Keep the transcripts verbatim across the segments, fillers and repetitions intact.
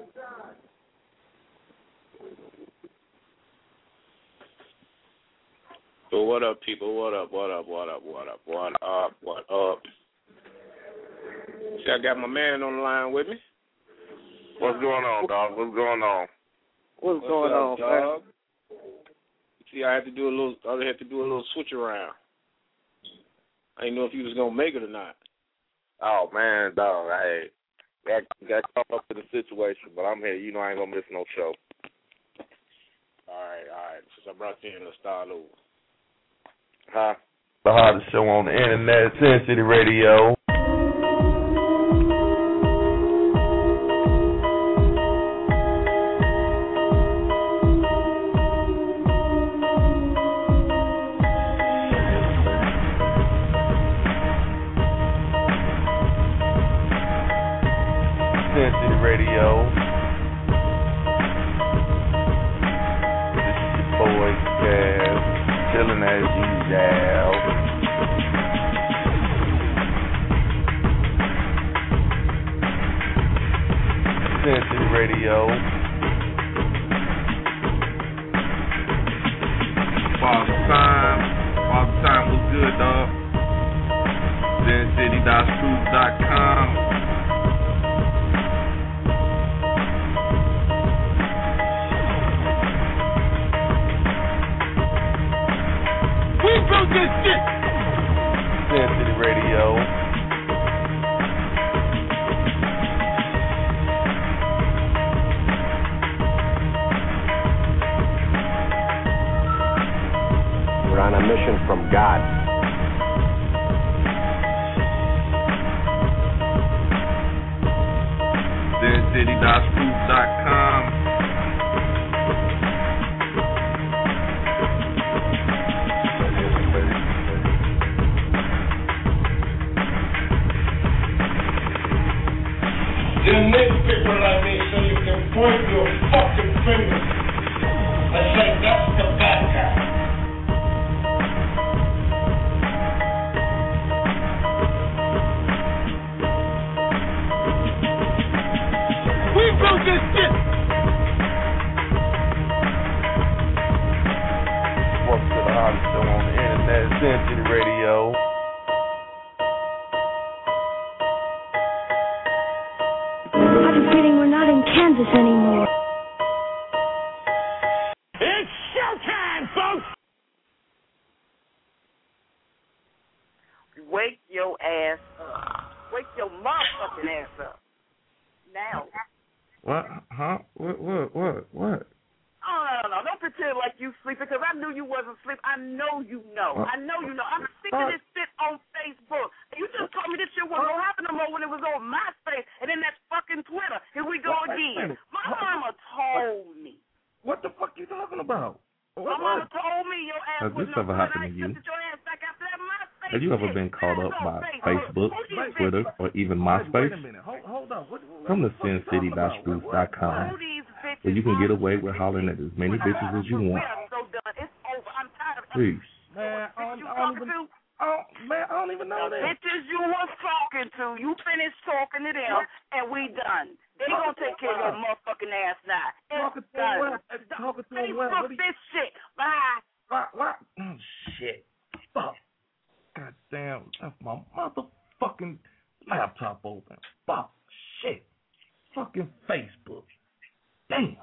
So what up, people? What up, what up, what up, what up, what up, what up? See, I got my man on the line with me. What's going on, dog? What's going on? What's, What's going up, on, dog? See, I had to do a little. I had to do a little switch around. I didn't know if you was gonna make it or not. Oh man, dog, I got got caught up in the situation, but I'm here. You know I ain't gonna miss no show. All right, all right. Since I brought you in, let's start over. Huh? The hottest show on the internet, Sin City Radio. Sin City Radio. This is your boy, Cass, chilling as usual. Sin City Radio. Father Time. Father Time was good, dog. Sin City dot scoop dot com. We built this shit! Sin City Radio. We're on a mission from God. Sin City dot scoop dot com. You need people like me so you can point your fucking fingers and say that's the bad guy. We built this shit! Welcome to the hottest show on the internet, Sin City Radio. I have a feeling we're not in Kansas anymore. It's showtime, folks! Wake your ass up. Wake your motherfucking ass up. Now. What? Huh? What? What? What? What? Oh, no, no, no. Don't pretend like you sleeping, because I knew you wasn't sleeping. I know you know. Uh, I know you know. I'm sick of this shit on Facebook. And you just told me this shit wasn't going to happen no more when it was on MySpace and then that fucking Twitter. Here we go What? again. My What? mama told me. What the fuck you talking about? My What? mama told me your ass Has was this no ever good. happened I to you? accepted your ass back after that MySpace Have you ever shit. been caught That up was by on Facebook, Who these Twitter, bitches? or even Wait, wait MySpace? a minute. Hold, hold on. What, what, Come to what Sin City dot scoop dot com, Who these bitches? where you can get away with Bitches. hollering at as many bitches as you We want. are so done. It's over. I'm tired of Please. Man, I Bitches don't, you I don't talking even, to? oh, man, I don't even know The that. bitches you was talking to, you finished talking to them, and we done. They gonna take care of your motherfucking ass now. It's Talking to done. him well. Talking to him well. Facebook What do you, this shit. Bye. what, what? Oh, shit. Fuck. God damn. That's my motherfucking laptop open. Fuck. Shit. Fucking Facebook. Damn.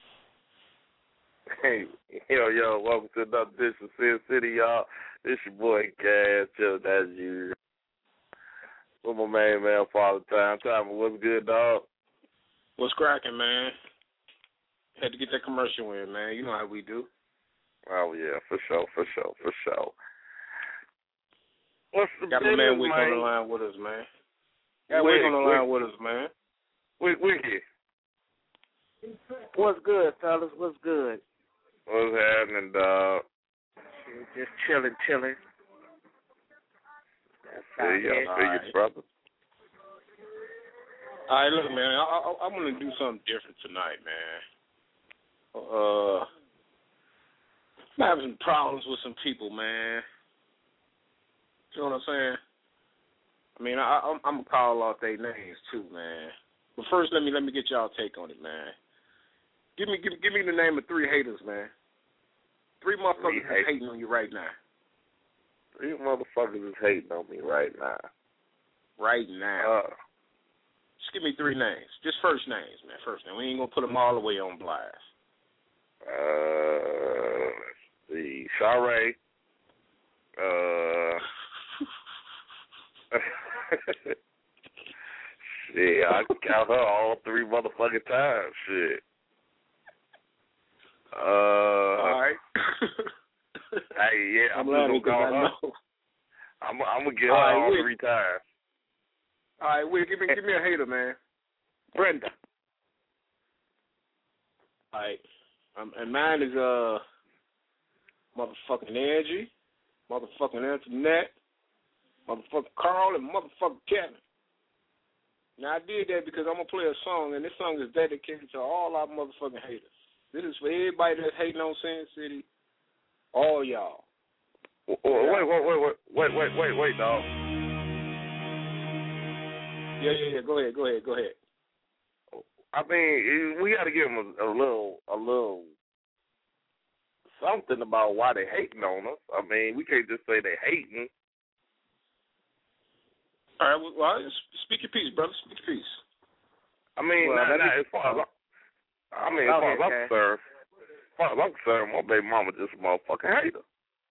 Hey, yo, yo, welcome to another edition of Sin City, y'all. This your boy, Cass, chilling as usual. With my main man, Father Time. Time, what's good, dog? What's cracking, man? Had to get that commercial in, man. You know how we do. Oh, yeah, for sure, for sure, for sure. What's the Got my business, man Wick man? on the line with us, man. Got Wick, Wick on the line Wick. with us, man. Wick, Wicky. What's good, fellas? What's good? What's happening, dog? Shit, just chilling, chilling. That's See you, it. see you, brother. All right, look, man. I, I, I'm gonna do something different tonight, man. Uh, I'm having problems with some people, man. You know what I'm saying? I mean, I, I'm, I'm gonna call out their names too, man. But first, let me let me get y'all take on it, man. Give me give, give me the name of three haters, man. Three motherfuckers is hating on you right now. Three motherfuckers is hating on me right now. Right now. Uh, Just give me three names. Just first names, man. First name. We ain't gonna put them all the way on blast. Uh, let's see. Sharae. Uh. Shit, I can count her all three motherfucking times. Shit. Uh, all right. Hey, yeah, I'm, I'm just gonna call her. I'm, I'm gonna get her all, all right, three times. All right, wait, give me give me a hater, man. Brenda. All right, um, and mine is uh, motherfucking Angie, motherfucking Antoinette, motherfucking Carl, and motherfucking Kevin. Now I did that because I'm gonna play a song, and this song is dedicated to all our motherfucking haters. This is for everybody that's hating on Sin City. All y'all. Wait, wait, wait, wait, wait, wait, wait, wait, dog. Yeah, yeah, yeah. Go ahead, go ahead, go ahead. I mean, we got to give them a, a little, a little something about why they hating on us. I mean, we can't just say they hating. All right, well, well speak your piece, brother. Speak your piece. I mean, well, not, not, as far as I, I mean, as far as I'm concerned, as far as I'm concerned, my baby mama just a motherfucking hater.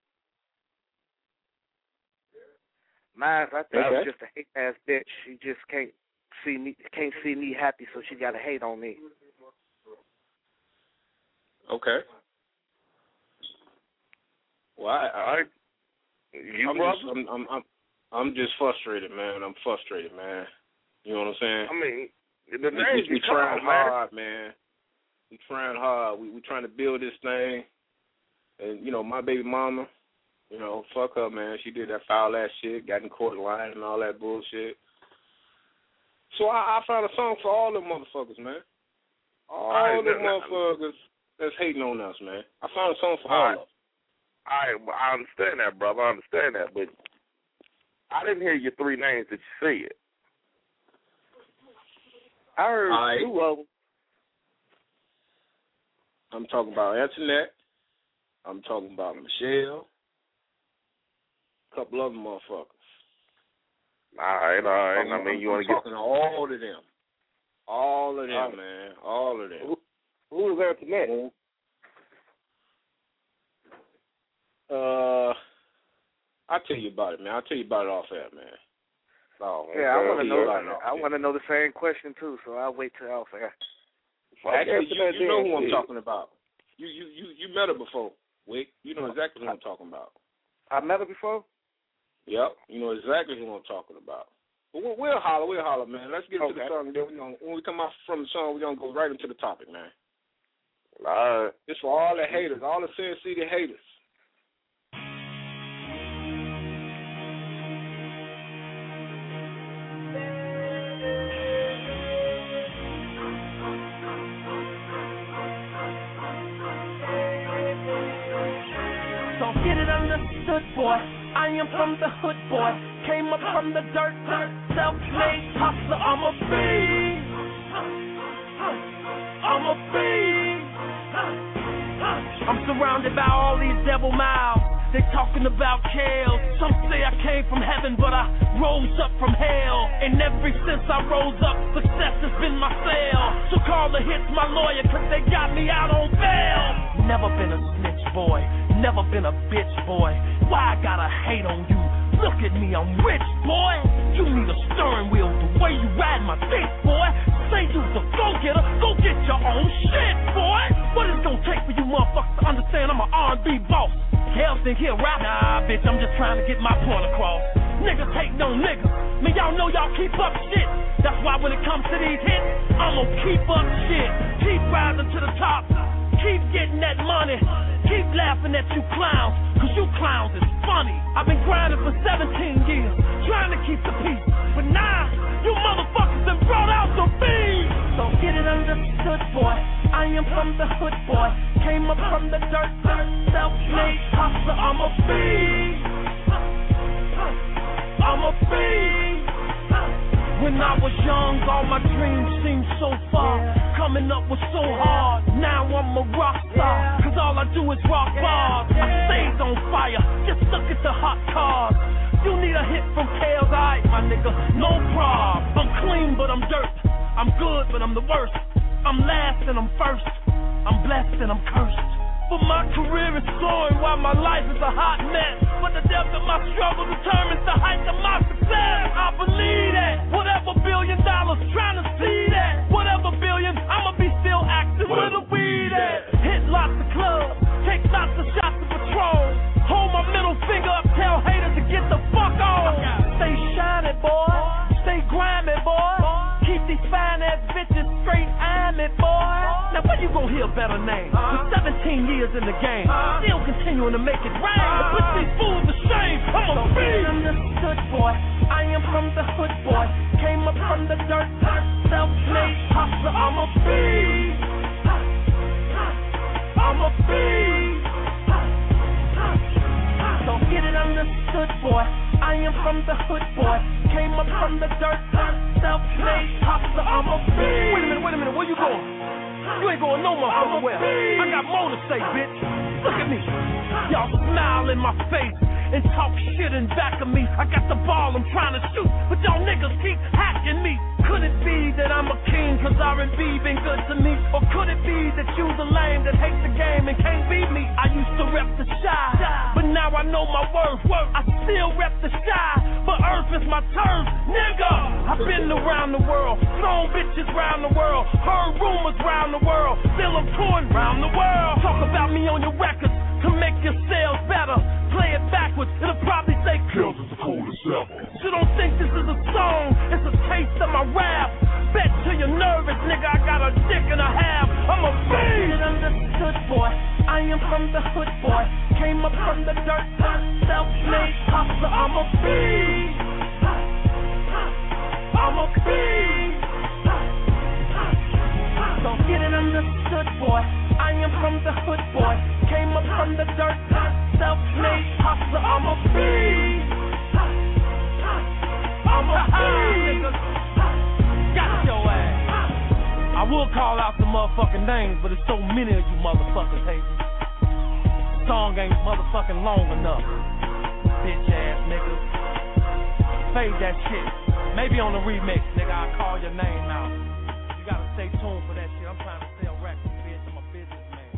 Mine, I think okay. she's just a hate ass bitch. She just can't see me, can't see me happy, so she got to hate on me. Okay. Well, I, I, I you I'm, brother? just, I'm, I'm, I'm, I'm just frustrated, man. I'm frustrated, man. You know what I'm saying? I mean, the we, names we, we you trying call, hard, man. man. We trying hard. We we trying to build this thing, and you know, my baby mama. You know, fuck her, man. She did that foul ass shit, got in court line and all that bullshit. So I, I found a song for all them motherfuckers, man. All right, them that, motherfuckers that's hating on us, man. I found a song for all all right. of them. I I understand that, brother. I understand that, but I didn't hear your three names that you said. I heard right. two of them. I'm talking about Antoinette. I'm talking about Michelle. A couple other motherfuckers. All right, all right. I'm, I mean, I'm, you want to get get talking to all of them. All of them, all man. All of them. Who, who is Antoinette? Uh, I'll tell you about it, man. I'll tell you about it off air, man. Oh, yeah, I want to know. I want to know the same question too, so I'll wait till off air. Actually, you, you know who I'm talking about. You you you you met her before, Wick. You know exactly who I'm talking about. I met her before? Yep, you know exactly who I'm talking about. But we'll, we'll holler, we'll holler, man. Let's get okay. to the song. Then we gonna, when we come out from the song, we're going to go right into the topic, man. All right. It's for all the haters, all the Sin City haters. Understood, boy. I am from the hood, boy. Came up from the dirt, dirt, self-made hustler. I'm a fiend. I'm a fiend. I'm surrounded by all these devil mouths. They talking about hell. Some say I came from heaven, but I rose up from hell. And ever since I rose up, success has been my sale. So call the hits my lawyer, cause they got me out on bail. Never been a snitch, boy. Never been a bitch, boy. Why I gotta hate on you? Look at me, I'm rich, boy. You need a steering wheel the way you ride my dick, boy. Say you's a go-getter, go get your own shit, boy. What is it gonna take for you motherfuckers to understand I'm an R and B boss? Hell think he'll rap? Nah, bitch, I'm just trying to get my point across. Niggas hate no niggas. Man, y'all know y'all keep up shit. That's why when it comes to these hits, I'm gonna keep up shit. Keep rising to the top. Keep getting that money. Keep laughing at you clowns, cause you clowns is funny. I've been grinding for seventeen years, trying to keep the peace. But now, you motherfuckers done brought out the beef. So get it understood, boy. I am from the hood, boy. Came up from the dirt, dirt, self-made hustler. I'm a fiend. I'm a fiend. When I was young, all my dreams seemed Coming up was so hard, now I'm a rock star. Cause all I do is rock bars. I stayed on fire, just look at the hot cars. You need a hit from Kale's, alright, my nigga, no problem. I'm clean, but I'm dirt. I'm good, but I'm the worst. I'm last and I'm first. I'm blessed and I'm cursed. But my career is soaring while my life is a hot mess. But the depth of my struggle determines the height of my success. I believe that. Whatever billion dollars trying to see that. Whatever billion, I'ma be still active with a weed at. Hit lots of clubs, take lots of shots of Patrol. Hold my middle finger up, tell haters to get the fuck on. Stay shining, boy. Stay grimy, boy. Keep these fine ass bitches straight eyeing me, boy. Now when you gon' hear a better name? With seventeen years in the game, still continuing to make it rain. To put these fools to shame, I'm a fiend. Understood, boy. I am from the hood, boy. Came up from the dirt, self-made hustler. I'm a fiend. I'm a fiend. Don't get it understood, boy. I am from the hood, boy. Came up from the dirt, self-made hustler. I'm a fiend. Wait a minute, wait a minute. Where you going? You ain't going no motherfucking where. I got more to say, bitch. Look at me. Y'all smile in my face and talk shit in back of me. I got the ball, I'm trying to shoot, but y'all niggas keep hacking me. Could it be that I'm a king cause R and B been good to me? Or could it be that you the lame that hates the game and can't beat me? I used to rep the shy, but now I know my worth. I still rep the shy, but earth is my turf, nigga. I've been around the world, flown bitches round the world, heard rumors round the world, still I'm touring round the world. Talk about me on your records to make your sales better. Play it backwards, it'll probably say Kills is the coolest ever. You don't think this is a song, it's a taste of my rap. Bet till you're nervous, nigga, I got a dick and a half. I'm a fiend. Get understood, boy. I am from the hood, boy. Came up from the dirt, self-made hustler. I'm a fiend. I'm a fiend. Don't get it understood, boy. I am from the hood, boy. Came up from the dirt, self-made hustler. I'm a fiend. I'm a fiend. Got your ass. I will call out the motherfucking names, but there's so many of you motherfuckers haters. Song ain't motherfucking long enough. Bitch ass niggas. Fade that shit. Maybe on the remix, nigga, I'll call your name out. You gotta stay tuned for that shit. I'm trying to sell records, bitch. I'm a businessman.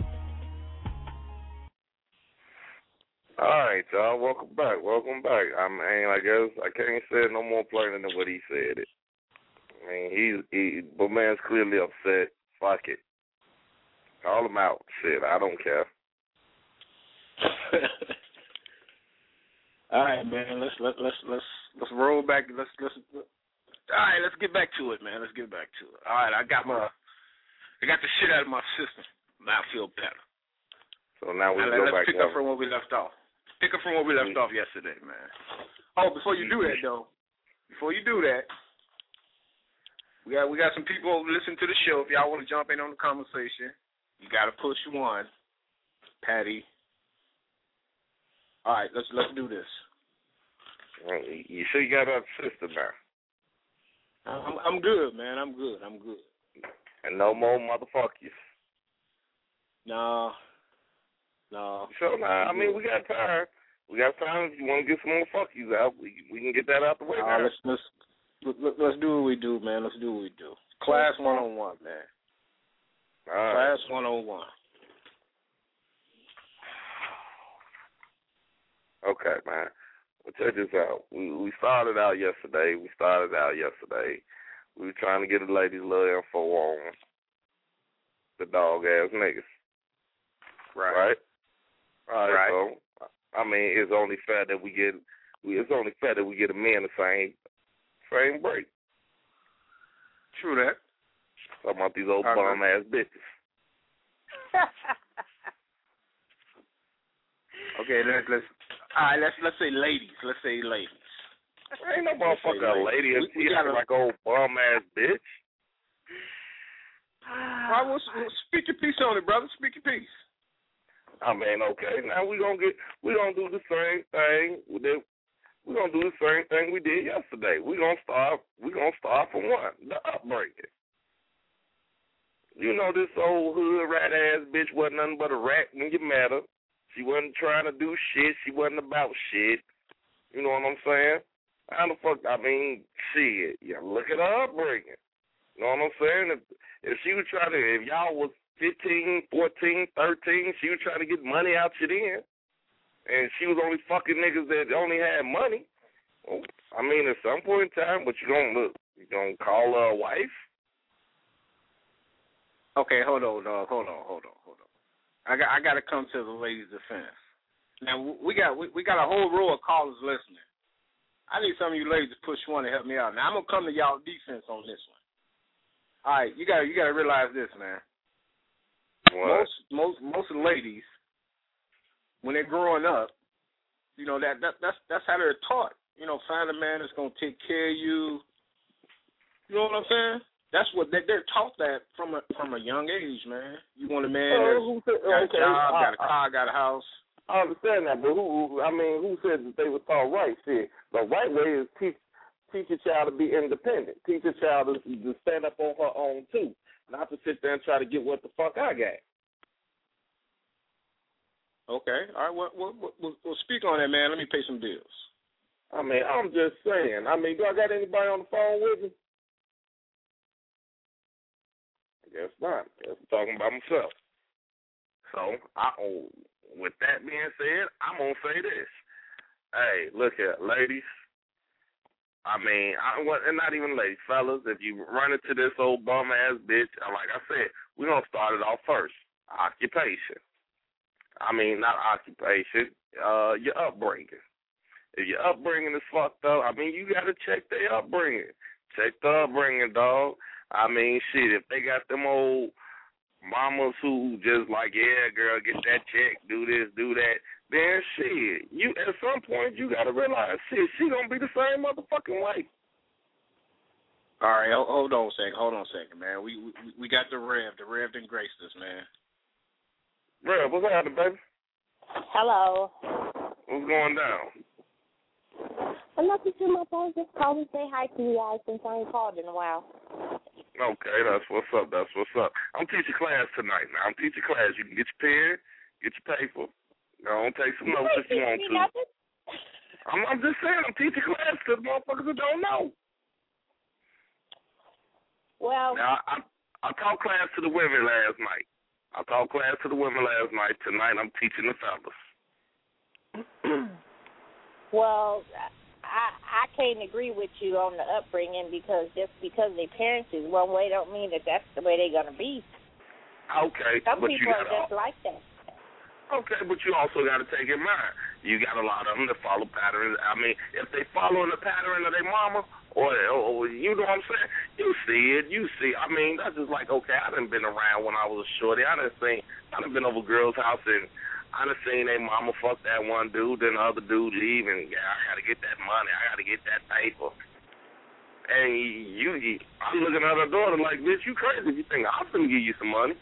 All right, y'all. Welcome back. Welcome back. I mean, I guess I can't say it no more plainer than what he said it. I mean, he, he, but man's clearly upset. Fuck it. Call him out. Shit, I don't care. All right, man. Let's let let's let's let's roll back. Let's let's. All right, let's get back to it, man. Let's get back to it. All right, I got my, I got the shit out of my system. Now I feel better. So now we now, go let's back. pick up from where we left off. Pick up from where we left off yesterday, man. Oh, before you do that though, before you do that, we got we got some people listening to the show. If y'all want to jump in on the conversation, you got to push one. Patty. All right, let's let's do this. You sure you got that system now? I'm I'm good, man. I'm good. I'm good. And no more motherfuckers. No. No. So now, I mean, we got time. We got time. If you want to get some more fuck yous out, we we can get that out the way uh, now. Let's let's let, let's do what we do, man. Let's do what we do. Class one on one, man. All right. Class one on one. Okay, man. Well, check this out. We we started out yesterday. We started out yesterday. We were trying to get the ladies a little info on the dog ass niggas. Right. Right. All right. Right. So, I mean, it's only fair that we get. It's only fair that we get a man the same same break. True that. Talking about these old I bum ass bitches. Okay, let's let's. All right, let's let's say ladies. Let's say ladies. Ain't no motherfucker lady if she acting like old bum ass bitch. Why? Well, speak your piece on it, brother. Speak your piece. I mean, okay. Now we gonna get. We gonna do the same thing. We did. We gonna do the same thing we did yesterday. We gonna start. We gonna start from one. The upbreaking. You know, this old hood rat ass bitch wasn't nothing but a rat when you met her. She wasn't trying to do shit. She wasn't about shit. You know what I'm saying? How the fuck, I mean, shit. Yeah, look at her upbringing. You know what I'm saying? If, if she was trying to, if y'all was fifteen, fourteen, thirteen, she was trying to get money out you then. And she was only fucking niggas that only had money. Well, I mean, at some point in time, but you don't look, you don't call her a wife? Okay, hold on, dog. Hold on, hold on, hold on. I got, I got to come to the lady's defense. Now we got, we, we got a whole row of callers listening. I need some of you ladies to push one to help me out. Now I'm gonna come to y'all defense on this one. All right, you got, you got to realize this, man. What? Most, most, most of the ladies, when they're growing up, you know that, that that's that's how they're taught. You know, find a man that's gonna take care of you. You know what I'm saying? That's what they, they're taught that from a from a young age, man. You want a man oh, that's got okay. a job, I, got a car, got a house. I understand that, but who? I mean, who said that they were taught right? Shit, the right way is teach teach a child to be independent. Teach a child to, to stand up on her own too, not to sit there and try to get what the fuck I got. Okay, all right. Well, well, well, well, speak on that, man. Let me pay some bills. I mean, I'm just saying. I mean, do I got anybody on the phone with me? I guess not. I guess I'm talking about myself. So, I, oh, with that being said, I'm gonna say this. Hey, look here, ladies. I mean, I want, and not even ladies, fellas. If you run into this old bum ass bitch, like I said, we're gonna start it off first. Occupation. I mean, not occupation. Uh, your upbringing. If your upbringing is fucked up, I mean, you gotta check their upbringing. Check the upbringing, dog. I mean, shit. If they got them old mamas who just like, yeah, girl, get that check, do this, do that, then shit, you at some point you gotta realize, shit, she gonna be the same motherfucking way. All right, hold on a second, hold on a second, man. We we, we got the Rev, the Rev didn't grace us, man. Rev, what's happening, baby? Hello. What's going down? I'm not too my phone. Just call and say hi to you guys since I ain't called in a while. Okay, that's what's up. That's what's up. I'm teaching class tonight. Now I'm teaching class. You can get your pen, get your paper. Go on, take some notes if you want to. I'm, I'm just saying, I'm teaching class to the motherfuckers who don't know. Well, now I, I taught class to the women last night. I taught class to the women last night. Tonight I'm teaching the fellas. Well, I I can't agree with you on the upbringing because just because their parents is one way don't mean that that's the way they're gonna be. Okay, some but people you are gotta, just like that. Okay, but you also got to take in mind you got a lot of them that follow patterns. I mean, if they following the pattern of their mama, or, or you know what I'm saying, you see it, you see. I mean, that's just like, okay, I done been around when I was a shorty. I done seen, I done been over girls' house and I done seen their mama fuck that one dude, then the other dude leave, and yeah, I gotta get that money, I gotta get that paper. And you, you I'm looking at her daughter like, bitch, you crazy if you think I'm gonna give you some money.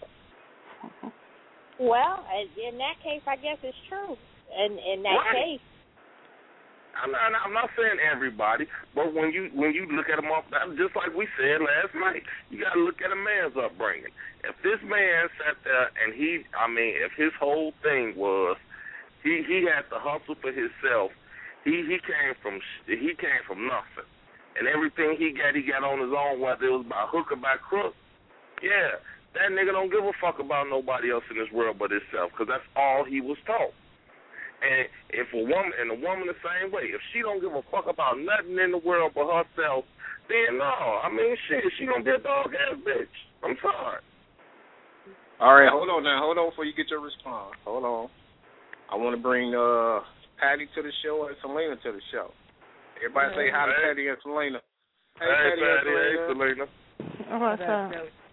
Well, in that case, I guess it's true. In in that right. case, I'm not, I'm not saying everybody, but when you when you look at them off, just like we said last night, you got to look at a man's upbringing. If this man sat there and he, I mean, if his whole thing was he he had to hustle for himself, he he came from he came from nothing, and everything he got he got on his own, whether it was by hook or by crook. Yeah, that nigga don't give a fuck about nobody else in this world but himself, because that's all he was taught. And if a woman, and a woman the same way, if she don't give a fuck about nothing in the world but herself, then no, I mean, shit, she gonna be a dog-ass bitch. I'm sorry. All right, hold on now. Hold on before you get your response. Hold on. I want to bring uh, Patty to the show and Selena to the show. Everybody say hi to hey. Patty and Selena. Hey, hey Patty, Patty, and Selena. hey, Selena. Oh, what's up?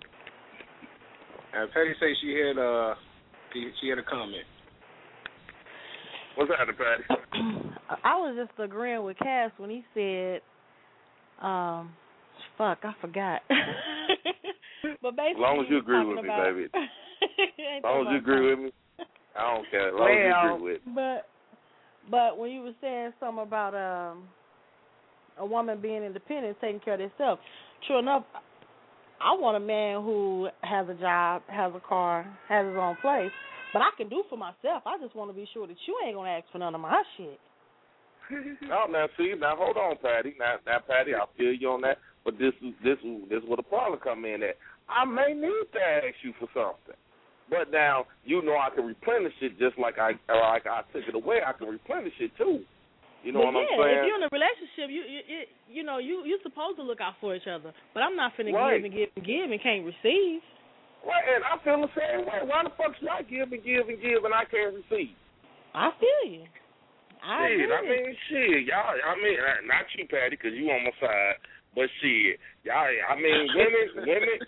And Patty say she had uh, she, she had a comment. What's happening, Patty? I was just agreeing with Cass when he said, um, fuck, I forgot. But basically, as long as you agree with me, about, baby. As long as you agree with me, I don't care. As long well, as you agree with me. But, but when you were saying something about um, a woman being independent, taking care of herself, true enough, I want a man who has a job, has a car, has his own place. But I can do for myself. I just want to be sure that you ain't going to ask for none of my shit. Oh, now see, now hold on, Patty. Now, now, Patty, I feel you on that. But this is this is this is where the problem come in at. I may need to ask you for something, but now you know I can replenish it just like I or like I took it away. I can replenish it too. You know but what yeah, I'm saying? If you're in a relationship, you you you, you know you you're supposed to look out for each other. But I'm not finna right. give and give and give and can't receive. Right, and I feel the same way. Why the fuck should I give and give and give and I can't receive? I feel you. I shit, agree. I mean, shit, y'all. I mean, not you, Patty, because you on my side. But shit, y'all. I mean, women, women,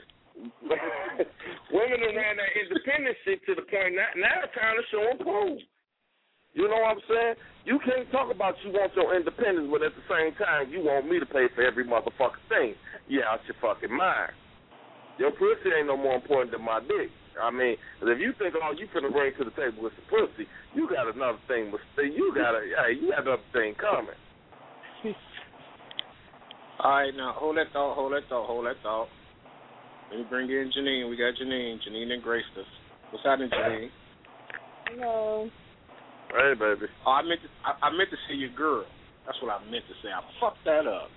women have ran that independent shit to the point now. Now it's time to show and prove. You know what I'm saying? You can't talk about you want your independence, but at the same time, you want me to pay for every motherfucking thing. Yeah, out your fucking mind. Your pussy ain't no more important than my dick. I mean, if you think all you finna bring to the table is some pussy, you got another thing. You got a, yeah, you got another thing coming. All right, now hold that thought, hold that thought, hold that thought. Let me bring in Janine. We got Janine. Janine and Grace. What's happening, Janine? Hello. Hey, baby. Oh, I meant to, I, I meant to say your girl. That's what I meant to say. I fucked that up.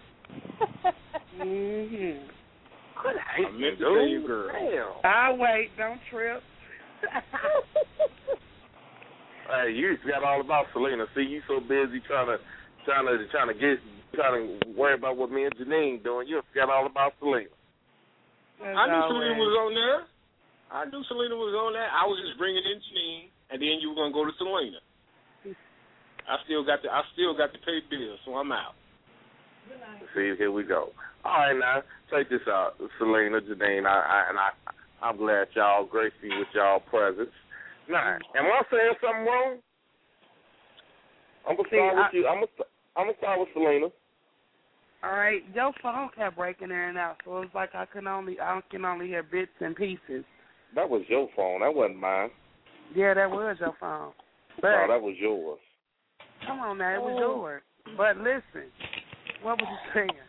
mhm. I meant to say your girl. Damn. I'll wait. Don't trip. Hey, you forgot all about Selena. See, you so busy trying to, trying to, trying to get, trying to worry about what me and Janine doing. You forgot all about Selena. As I knew always. Selena was on there. I knew Selena was on there. I was just bringing in Janine, and then you were gonna go to Selena. I still got to, I still got to pay bills, so I'm out. See, here we go. All right, now check this out, Selena, Janine, I, I, and I, I'm glad y'all graced me with y'all presence. Now, am I saying something wrong? I'm gonna start with you. I'm gonna, I'm gonna start with Selena. All right, your phone kept breaking in and out, so it's like I can only, I can only hear bits and pieces. That was your phone. That wasn't mine. Yeah, that was your phone. But, no, that was yours. Come on now, it was yours. But listen, what was you saying?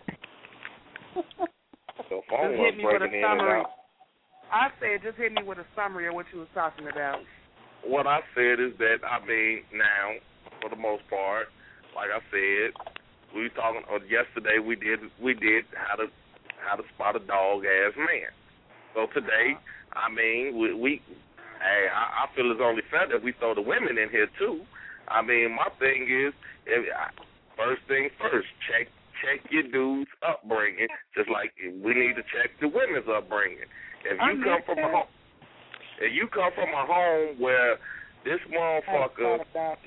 Your phone just was hit me with a breaking in and summary. out. I said just hit me with a summary of what you was talking about. What I said is that, I mean, now, for the most part, like I said, we were talking, or yesterday we did we did how to how to spot a dog ass man. So today, I mean, we, we hey, I, I feel it's only fair that we throw the women in here too. I mean, my thing is, if, first thing first, check check your dude's upbringing, just like we need to check the women's upbringing. If you come from a home, if you come from a home where this motherfucker,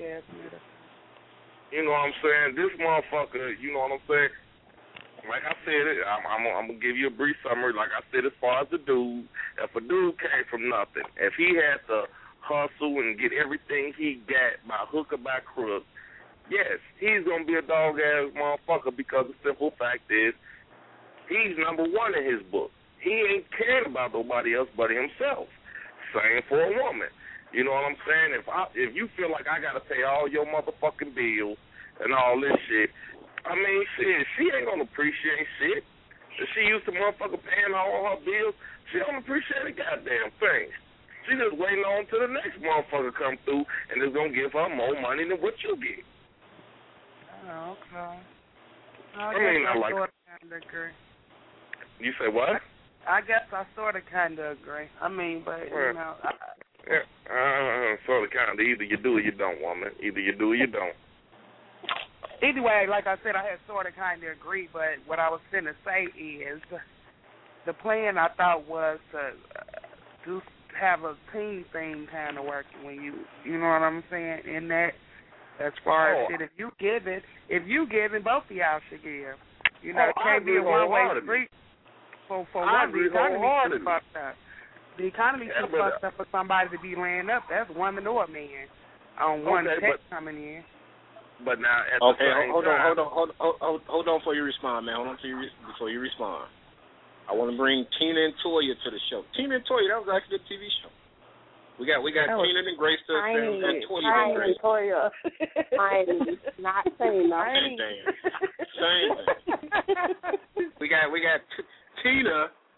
you know what I'm saying, this motherfucker, you know what I'm saying. Like I said, I'm, I'm, I'm gonna give you a brief summary. Like I said, as far as the dude, if a dude came from nothing, if he had to hustle and get everything he got by hook or by crook, yes, he's gonna be a dog ass motherfucker because the simple fact is he's number one in his book. He ain't caring about nobody else but himself. Same for a woman. You know what I'm saying? If I, if you feel like I gotta pay all your motherfucking bills and all this shit, I mean, shit, she ain't gonna appreciate shit. If she used to motherfucker paying all her bills, she don't appreciate a goddamn thing. She just waiting on till the next motherfucker come through and is gonna give her more money than what you get. Oh, okay. I, I mean, I like. Sort of kind of agree. You say what? I guess I sort of kind of agree. I mean, but well, you know. I, yeah, uh, sort of kind of. Either you do or you don't, woman. Either you do or you don't. Either way, like I said, I had sort of kind of agreed, but what I was finna say is the plan I thought was to do have a team thing kind of working when you, you know what I'm saying, in that as far oh. as shit, if you give it, if you give it, both of y'all should give. You know, oh, it can't be a one-way street. For, for I one, the economy too fucked up. The economy yeah, too fucked up for somebody to be laying up. That's woman or man on one okay, check but, coming in. But now, at okay, the same hold time, on, hold on, hold on, hold, hold on before you respond, man. Hold on before you, before you respond. I want to bring Tina and Toya to the show. Tina and Toya, that was actually a T V show. We got we got that Tina and Grace to and, and Toya and Grace. Toya. Tiny, not Tina. Same thing. Same thing. We got we got t- Tina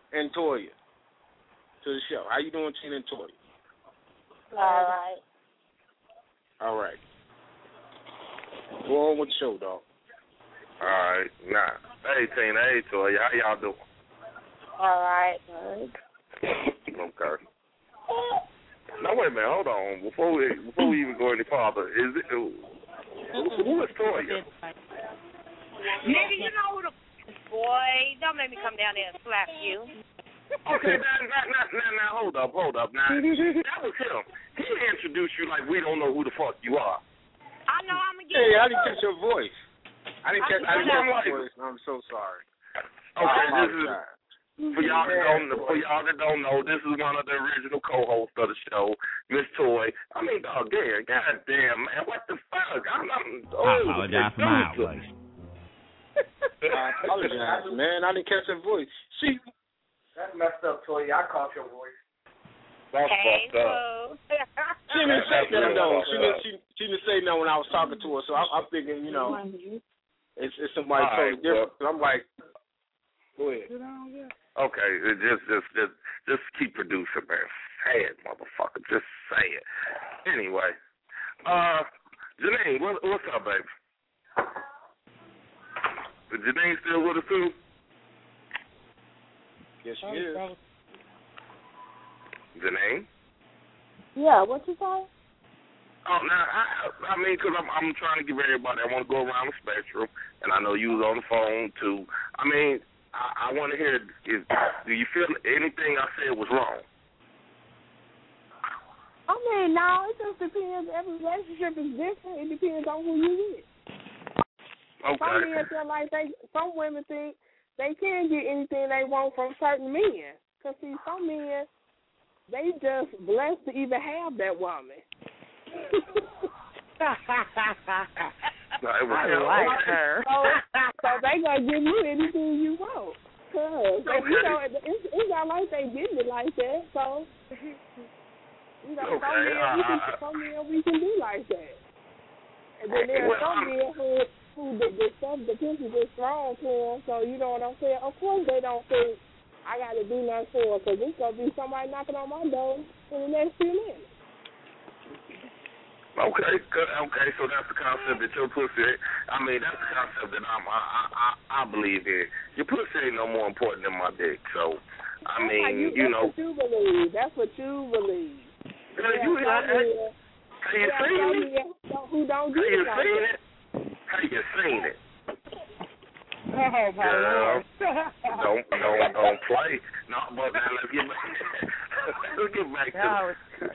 and Toya to the show. How you doing, Tina and Toya? All right. All right. Go on with the show, dog. All right. Nah. Hey, Tina. Hey, Toya. How y'all doing? All right. Okay. Now, wait a minute. Hold on. Before we before we even go any farther, is it, who, who is Toya? Nigga, you know who the... Boy, don't make me come down there and slap you. Okay, now, now, now, now, now, hold up, hold up. Now, that was him. He introduced you like we don't know who the fuck you are. I know I'm going to get Hey, you. I didn't catch your voice. I didn't catch, I didn't catch your voice. I'm so sorry. Okay, this is... For y'all that don't know, for y'all that don't know, this is one of the original co-hosts of the show, Miss Toy. I mean, dog, damn, goddamn, man, what the fuck? I'm, I'm oh, I apologize for my outburst. I apologize, man. I didn't catch your voice. See, that's messed up, Toy. I caught your voice. That's hey, fucked up. She didn't say nothing, though. She didn't, she, she didn't say nothing when I was talking to her, so I'm, I'm thinking, you know, it's, it's somebody All totally right, different. well, So I'm like, go ahead. Okay, just, just, just, just keep producing, man. Say it, motherfucker. Just say it. Anyway, uh, Janine, what, what's up, baby? Is Janine still with us too? Yes, she is. Janine? Yeah, what you say? Oh, now, I, I mean, because I'm, I'm trying to give everybody, I want to go around the spectrum, and I know you was on the phone, too. I mean, I, I want to hear, is, do you feel anything I said was wrong? I mean, no, it just depends. Every relationship is different. It depends on who you with. Okay. Some men feel like they, some women think they can get anything they want from certain men. Because, see, some men, they just blessed to even have that woman. No, it was I like her. So, so they gonna give you anything you want. Cause okay. you know it's, it's not like they getting it like that. So you know, okay. some men uh, we can, some men we can do like that. And then there are well, some men who who the, the stuff the pussy is strong to them. So you know what I'm saying. Of course they don't think I got to do nothing for her, because it's gonna be somebody knocking on my door in the next few minutes. Okay, good. Okay, so that's the concept that your pussy, I mean, that's the concept that I'm, I, I, I believe in. Your pussy ain't no more important than my dick, so, I mean, you, you that's know. That's what you believe. That's what you believe. Girl, you, yeah, have you seen it? Who don't do Have you like seen that. it? Have you seen it? Oh, my Girl, Lord. don't, don't, don't play. No, but now let's get back, let's get back to it.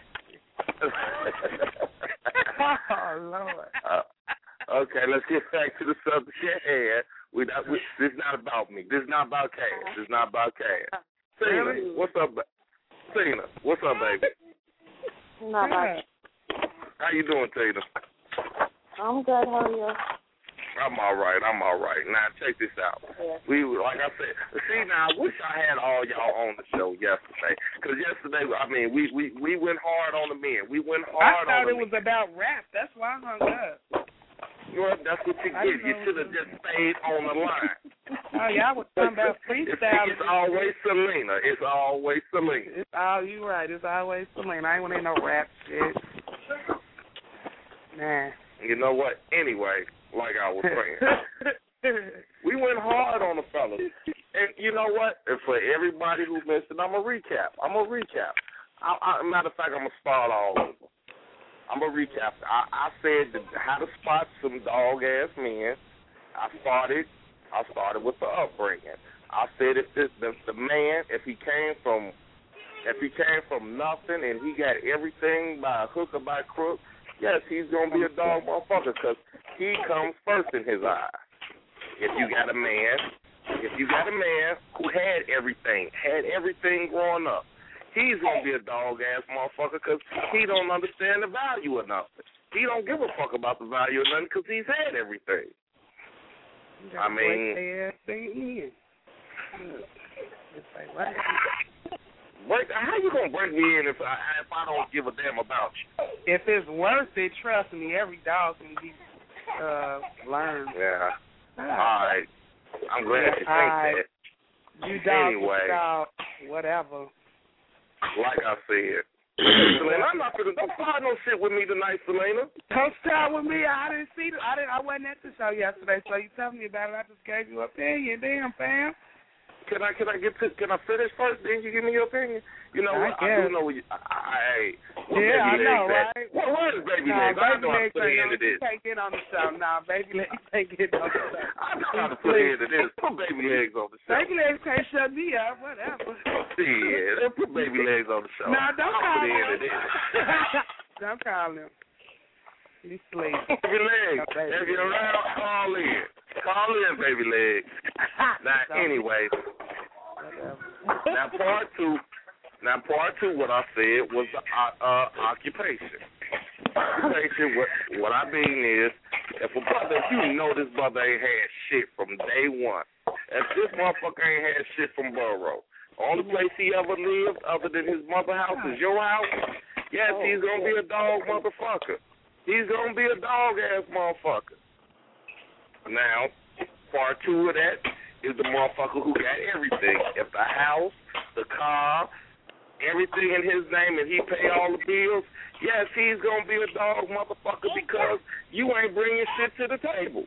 Oh, Lord. Uh, okay, let's get back to the subject at hand. We not, we, this is not about me. This is not about cash. This is not about cash. Tina, what's up, ba- Tina? What's up, baby? Not much. How you doing, Tina? I'm good. How are you? I'm all right. I'm all right. Now, check this out. Yes. We, like I said, see, now, I wish I had all y'all on the show yesterday. Because yesterday, I mean, we, we, we went hard on the men. We went hard on the men. I thought it was about rap. That's why I hung up. Well, that's what you did. You should have just stayed on the line. Oh, y'all was talking about freestyle. It's, it's always Selena. It's always Selena. It's all, you right. It's always Selena. I ain't want to hear no rap shit. Nah. You know what? Anyway, like I was saying, we went hard on the fellas. And you know what? And for everybody who missed it, I'm going to recap. I'm going to recap. I, I, matter of fact, I'm going to start all over. I'm going to recap. I, I said that how to spot some dog-ass men. I started I started with the upbringing. I said if this, the, the man, if he came from if he came from nothing and he got everything by hook or by crook, yes, he's going to be a dog motherfucker because he comes first in his eyes. If you got a man, if you got a man who had everything, had everything growing up, he's going to be a dog-ass motherfucker because he don't understand the value of nothing. He don't give a fuck about the value of nothing because he's had everything. I mean... Break, how you going to break me in if I, if I don't give a damn about you? If it's worth it, trust me, every dog can be uh, learned. Yeah. All right. I'm glad yeah, you think right. that. You dog, anyway. dog. whatever. Like I said. Selena, I'm not gonna don't start no shit with me tonight, Selena. Don't start with me. I didn't see the, I didn't I wasn't at the show yesterday, so you tell me about it. I just gave you an opinion. Damn, fam. Can I can I get to can I finish first? Then you give me your opinion. You know I what? I, I do know what you. I, I, what yeah, I know, legs right? What, what is baby nah, legs? Baby I know how to legs put an end to this. You can't get on the show. Nah, baby legs can't get on the show. I know how to put an end to this. Put baby legs on the show. Baby legs can't shut me up. Whatever. Yeah, put baby legs on the show. Nah, don't I'll call put an end to him. this. Don't call him. He's sleep. Baby legs. If you're around, call in. Call in, baby legs. Now, anyway. Now, part two. Now, part two, what I said was the uh, uh, occupation. Occupation, what, what I mean is, if a brother, if you know this brother ain't had shit from day one, if this motherfucker ain't had shit from Borough, only place he ever lived other than his mother's house is your house, yes, he's going to be a dog motherfucker. He's going to be a dog-ass motherfucker. Now, part two of that is the motherfucker who got everything. If the house, the car, everything in his name, and he pay all the bills, yes, he's going to be a dog motherfucker because you ain't bringing shit to the table.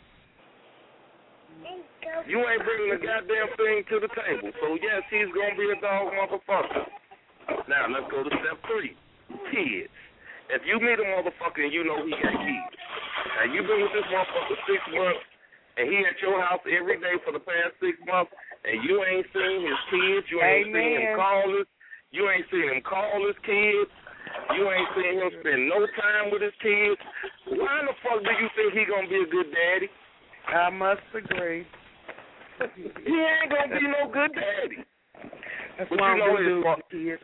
You ain't bringing a goddamn thing to the table. So, yes, he's going to be a dog motherfucker. Now, let's go to step three. Kids. If you meet a motherfucker and you know he got kids, and you've been with this motherfucker six months, and he at your house every day for the past six months, and you ain't seen his kids, you ain't Amen. seen him call his, you ain't seen him call his kids, you ain't seen him spend no time with his kids, why the fuck do you think he gonna be a good daddy? I must agree. He ain't gonna be no good daddy. That's but why you know I'm his with kids.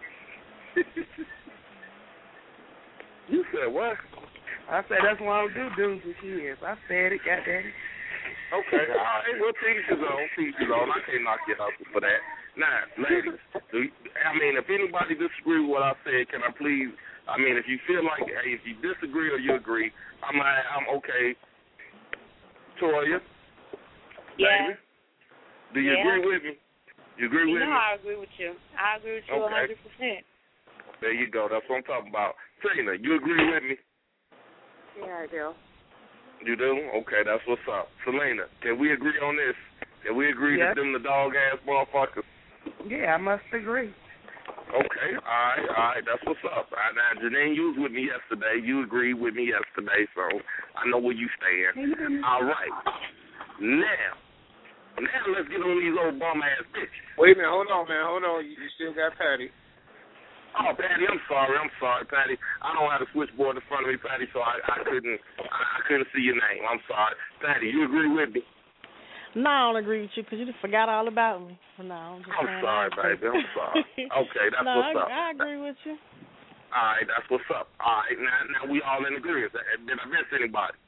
You said what? I said that's why I don't do dudes with kids. I said it, goddamn. Okay, all right, well, teach his own, teach his own. I can't knock you out for that. Now, ladies, do you, I mean, if anybody disagree with what I said, can I please, I mean, if you feel like, hey, if you disagree or you agree, I'm I'm okay. Toya? Yeah. Baby, do you yeah. agree with me? You agree you with know me? I agree with you. I agree with you okay. one hundred percent. There you go. That's what I'm talking about. Tina, you agree with me? Yeah, I do. You do? Okay, that's what's up. Selena, can we agree on this? Can we agree yes. that them the dog-ass motherfuckers? Yeah, I must agree. Okay, all right, all right, that's what's up. All right, now, Janine, you was with me yesterday. You agreed with me yesterday, so I know where you stand. All right. Now, now let's get on these old bum-ass bitches. Wait a minute, hold on, man, hold on. You, you still got Patty. Oh, Patty, I'm sorry, I'm sorry, Patty. I don't have a switchboard in front of me, Patty, so I, I couldn't I, I couldn't see your name. I'm sorry. Patty, you agree with me? No, I don't agree with you because you just forgot all about me. No, I'm just I'm sorry, baby. I'm sorry. Okay, that's no, what's I, up. I agree with you. All right, that's what's up. All right, now, now we all in agreement. Did I miss anybody?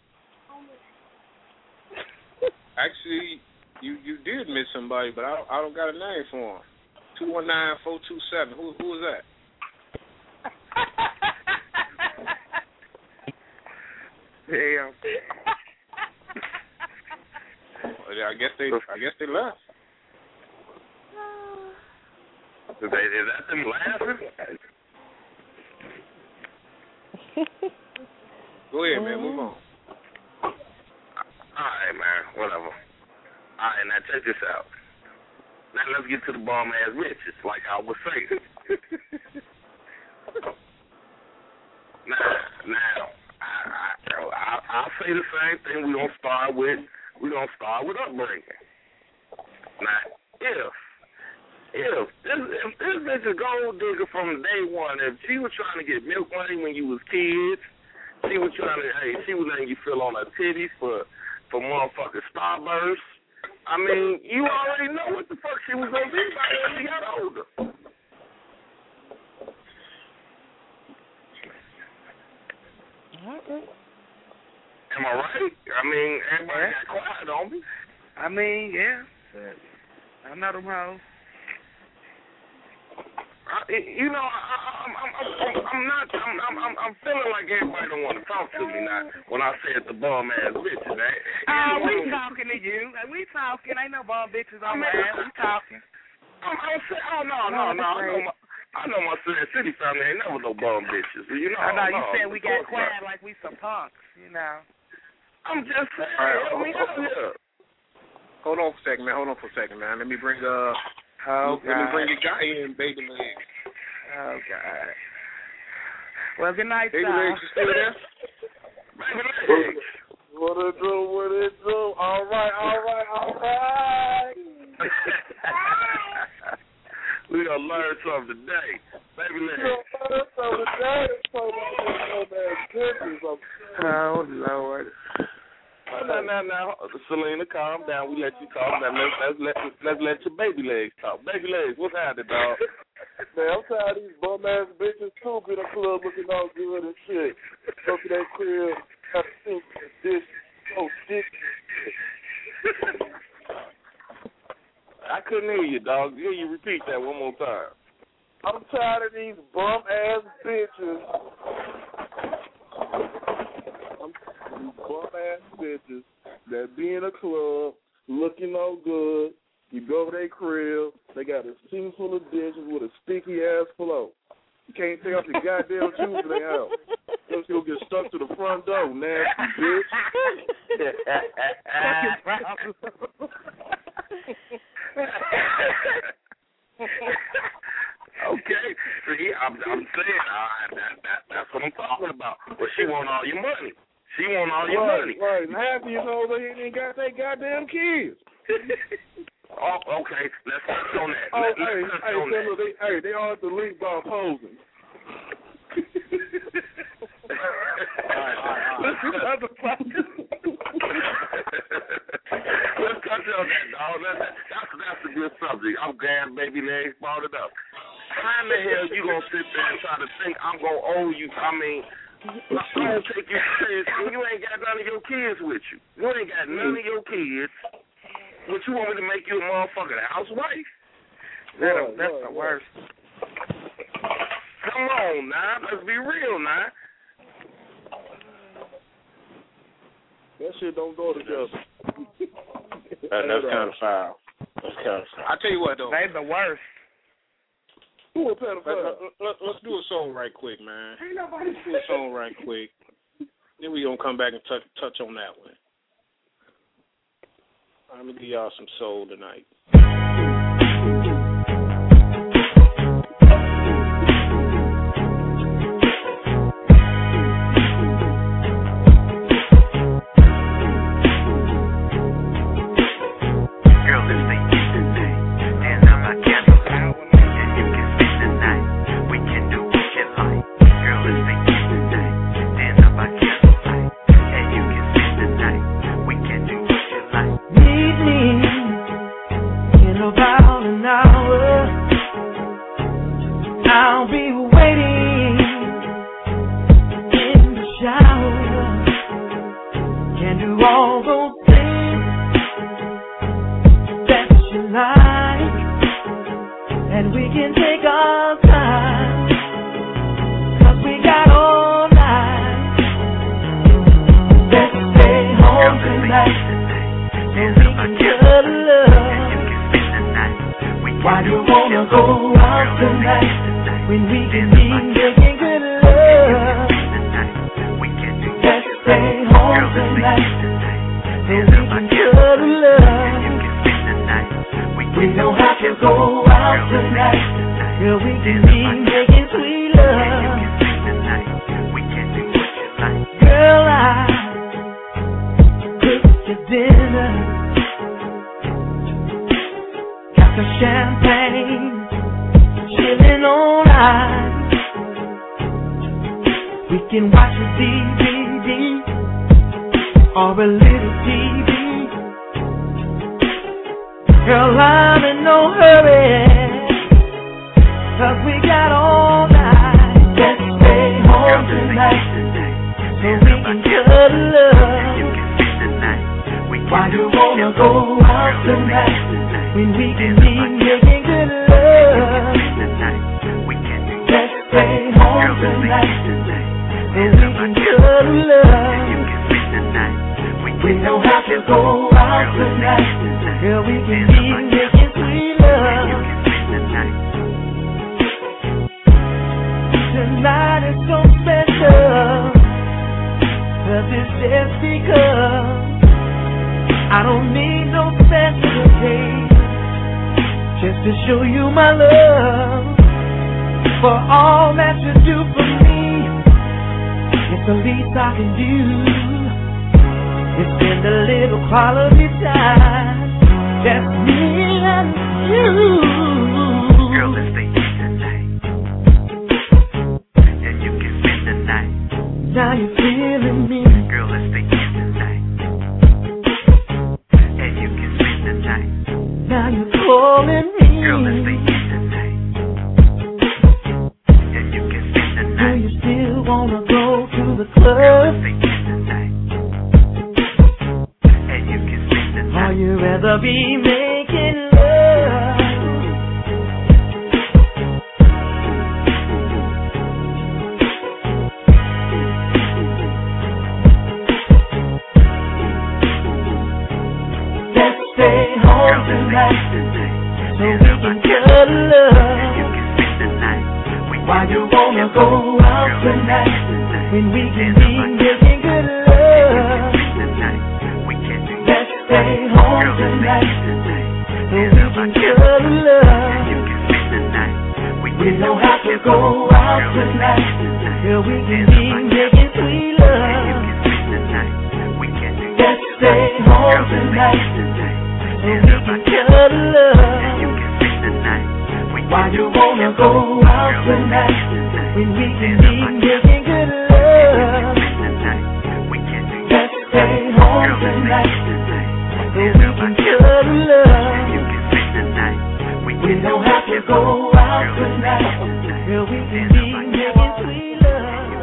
Actually, you, you did miss somebody, but I, I don't got a name for him. two one nine, four two seven. Who, who was that? Damn. I guess they I guess they left. Is, they, is that them laughing? Go ahead, man. Move on. All right, man. Whatever. All right, now check this out. Now let's get to the bomb ass bitches, like I was saying. now, now, I, I, I, I'll say the same thing. We gonna start with, we gonna start with upbringing. Now, if, if this, if this bitch is gold digger from day one, if she was trying to get milk money when you was kids, she was trying to, hey, she was letting you feel on her titties for, for motherfucking Starburst. I mean, you already know what the fuck she was gonna be by the time she got older. Okay. Am I right? I mean, everybody yeah. got quiet on me. I mean, yeah. I know them hoes. I, you know, I, I'm, I'm, I'm, I'm not. I'm, I'm, I'm feeling like everybody don't want to talk to me now. When I said the bum ass bitches, man. Oh, we talking to you. We talking. Ain't no bum bitches on my ass. We talking. I'm, I'm saying, oh no, no, no. I know my, I know my Sin City family ain't never no bum bitches. You know. I know you no, said we got quiet like we some punks. You know. I'm just saying. I mean, yeah. Hold on for a second, man. Hold on for a second, man. Let me bring uh. Oh, let God. me bring the guy in, Baby Legs. Oh God. Well, good night, Baby Tom. Legs, you still there? Baby Legs. What it do? What it do? All right, all right, all right. We gonna learn something today, Baby Legs. We gonna learn something today. Oh Lord. Now, now, now, Selena, calm down. We let you talk. Now, let's, let's, let, let's let your Baby Legs talk. Baby Legs, what's happening, dog? Man, I'm tired of these bum ass bitches too. Be in the club looking all good and shit. Go to that crib, have to think this, oh shit. I couldn't hear you, dog. Hear you repeat that one more time. I'm tired of these bum ass bitches. I'm tired of these bum ass bitches that be in a club looking all good. You go to their crib, they got a sink full of dishes with a sticky ass flow. You can't take off your goddamn shoes in their house. Else you'll get stuck to the front door, nasty bitch. Okay, see, I'm, I'm saying uh, that, that, that's what I'm talking about. But she want all your money. She want all your right, money. Right, and half of you know they ain't got their goddamn kids. Oh, okay, let's touch on that. Oh, Let, hey, let's touch hey, on so that. look, they, hey, they all at the link by opposing. all right, all right, all right. Let's touch on that, dog. That's, that's, that's a good subject. I'm glad Baby Legs brought it up. How in the hell you gonna sit there and try to think I'm gonna owe you? I mean, I don't take you serious, and you ain't got none of your kids with you. You ain't got none of your kids. But you want me to make you a motherfucking housewife? That, Right, That's right, the worst. Come on, now. Let's be real, now. That shit don't go together. That, that's kind of foul. That's kind of foul. I tell you what, though. They the worst. Who a pedophile? Let, let, let's do a song right quick, man. Ain't nobody do a song right quick. Then we gonna come back and touch touch on that one. I'm gonna give y'all some soul tonight. Girl, we can be making sweet love. tonight is so special. Cause it's just because I don't need no special occasion just to show you my love for all that you do for me. It's the least I can do. It's spend a little quality time, just me and you. Girl, let's stay here tonight, and you can spend the night. Now you're feeling me. Girl, let's stay here tonight, and you can spend the night. Now you're calling me. Girl, let's stay here tonight, and you can spend the night. Do you still wanna go to the club? Girl, let's stay here tonight, and you can spend the night. Or you rather be making love? Let's stay home tonight, so we can cuddle up. Why you wanna go out tonight when we can be making good love? Let's stay home tonight so we can cuddle up. We don't have to go out tonight, yeah, we can be making sweet love. Let's stay home tonight so we can cuddle up. Why you wanna go out tonight when we can be making good love? Let's stay home tonight so we can cuddle up. We don't have to go out tonight, yeah, we can be making sweet love.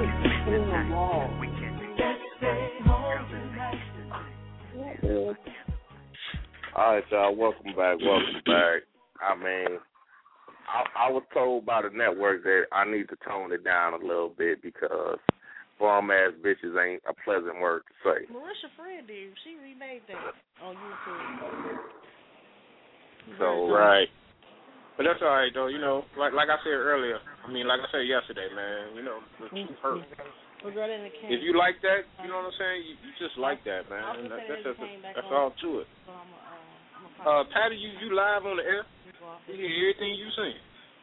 Let's stay home tonight. All right, y'all. Welcome back. Welcome back. I mean, I, I was told by the network that I need to tone it down a little bit because bum ass bitches ain't a pleasant word to say. Marisha Fred did. She remade that on YouTube. So right. But that's all right though. You know, like like I said earlier. I mean, like I said yesterday, man. You know, the truth hurts. If you like that, you know what I'm saying. You, you just like that, man. And that, that's just a, that's all to it. Uh, Patty, you you live on the air. You hear everything you saying.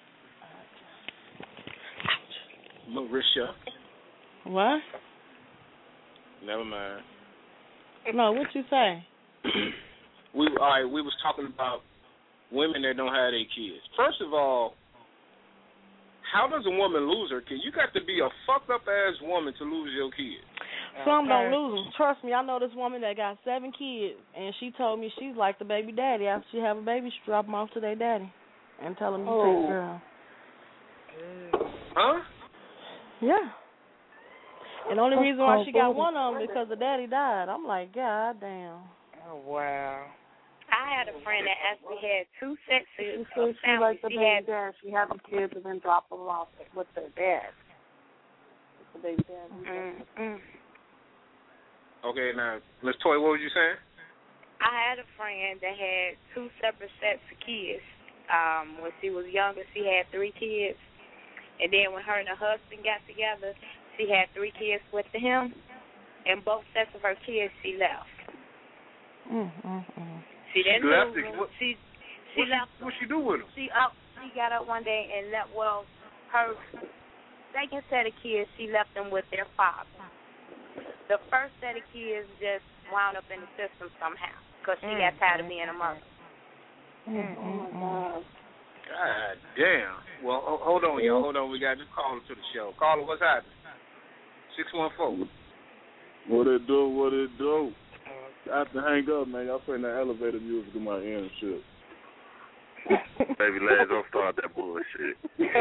Marisha. What? Never mind. No, what you say? we all right. We was talking about women that don't have their kids. First of all, how does a woman lose her kid? You got to be a fucked up ass woman to lose your kid. Some don't lose them. Trust me, I know this woman that got seven kids, and she told me she's like the baby daddy. After she have a baby, she drop them off to their daddy and tell them you Oh. take care of them. Huh? Yeah. And the only That's reason why she got cool. one of them because the daddy died. I'm like, God damn. Oh, wow. I had a friend that actually had two sets She of said she families. like the She baby had dad. She had the kids and then drop them off with their dad. With the baby dad. Mm-mm. Okay, now, Miss Toy, what was you saying? I had a friend that had two separate sets of kids. Um, when she was younger, she had three kids. And then when her and her husband got together, she had three kids with him. And both sets of her kids, she left. Mm-mm-mm. She didn't She left lose it. them. What- She, What she left she, what she do with them? She up. She got up one day and left. Well, her second set of kids, she left them with their father. The first set of kids just wound up in the system somehow because she got tired of being a mother. Mm-mm-mm. God damn. Well, ho- hold on, y'all. Hold on. We got this caller to the show. Caller, what's happening? six one four. What it do? What it do? I have to hang up, man. Y'all playing that elevator music in my ear and shit. Baby, let's don't start that bullshit.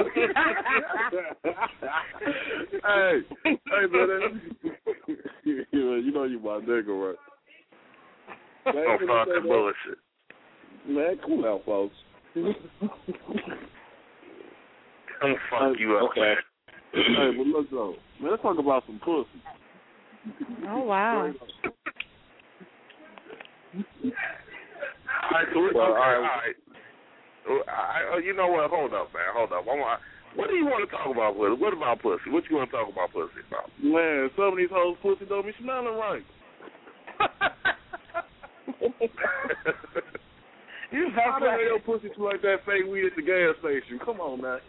hey, hey, man. You know you my nigga, right? Man, Don't start that bullshit. Man, cool out, folks. I'm fuck you up, okay. Hey, but look though, man, let's talk about some pussy. Oh, wow. All right, so we, okay, all right. All right. Uh, you know what? Hold up, man. Hold up. I want What do you want to talk about, pussy? What about pussy? What you want to talk about pussy about? Man, some of these hoes pussy don't be smelling right. You How the hell your pussy smell like that fake weed at the gas station? Come on, man.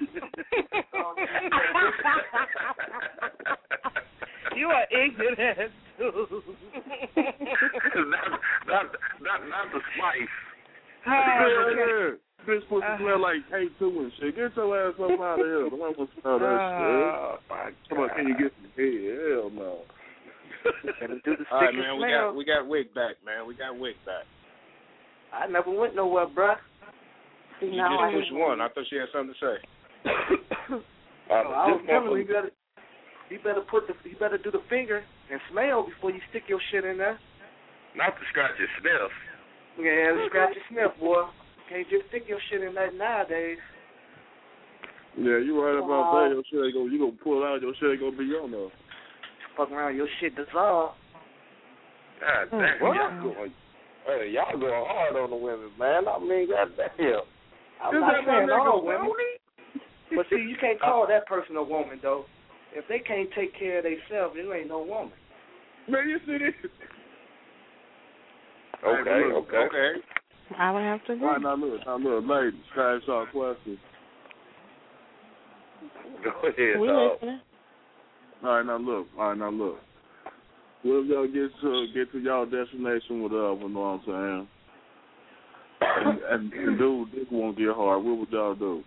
You are ignorant, too. not, not, not, not the spice. Oh, yeah, yeah. Bitch pussy uh, smell like K two and shit. Get your ass up out of here. I don't want to smell that oh, shit. Come on, can you get some head? Hell no. All right, man. We got we got Wick back, man. We got Wick back. I never went nowhere, bruh. You just pushed one. I thought she had something to say. uh, I was telling you, you better, you better put the, you better do the finger and smell before you stick your shit in there. Not to scratch your sniff. Yeah, to scratch your sniff, boy. Can't just stick your shit in that nowadays. Yeah, you right about uh, that. Your shit ain't gonna, you gonna pull out. Your shit ain't gonna be on there. Fuck around, your shit dissolve. God damn, what? y'all going, hey, y'all going hard on the women, man. I mean, goddamn. I'm not saying all women. But see, you can't call that person a woman, though. If they can't take care of themselves, it ain't no woman. Man, you see this? Okay, hey, look, okay. Okay. I would have to agree. All right, now look, now look, ladies, cash out question. Go ahead, we dog. listening. All right, now look. All right, now look. What if y'all get to get to y'all destination with uh, you know what I'm saying? And, and, and dude, this won't get hard. What would y'all do?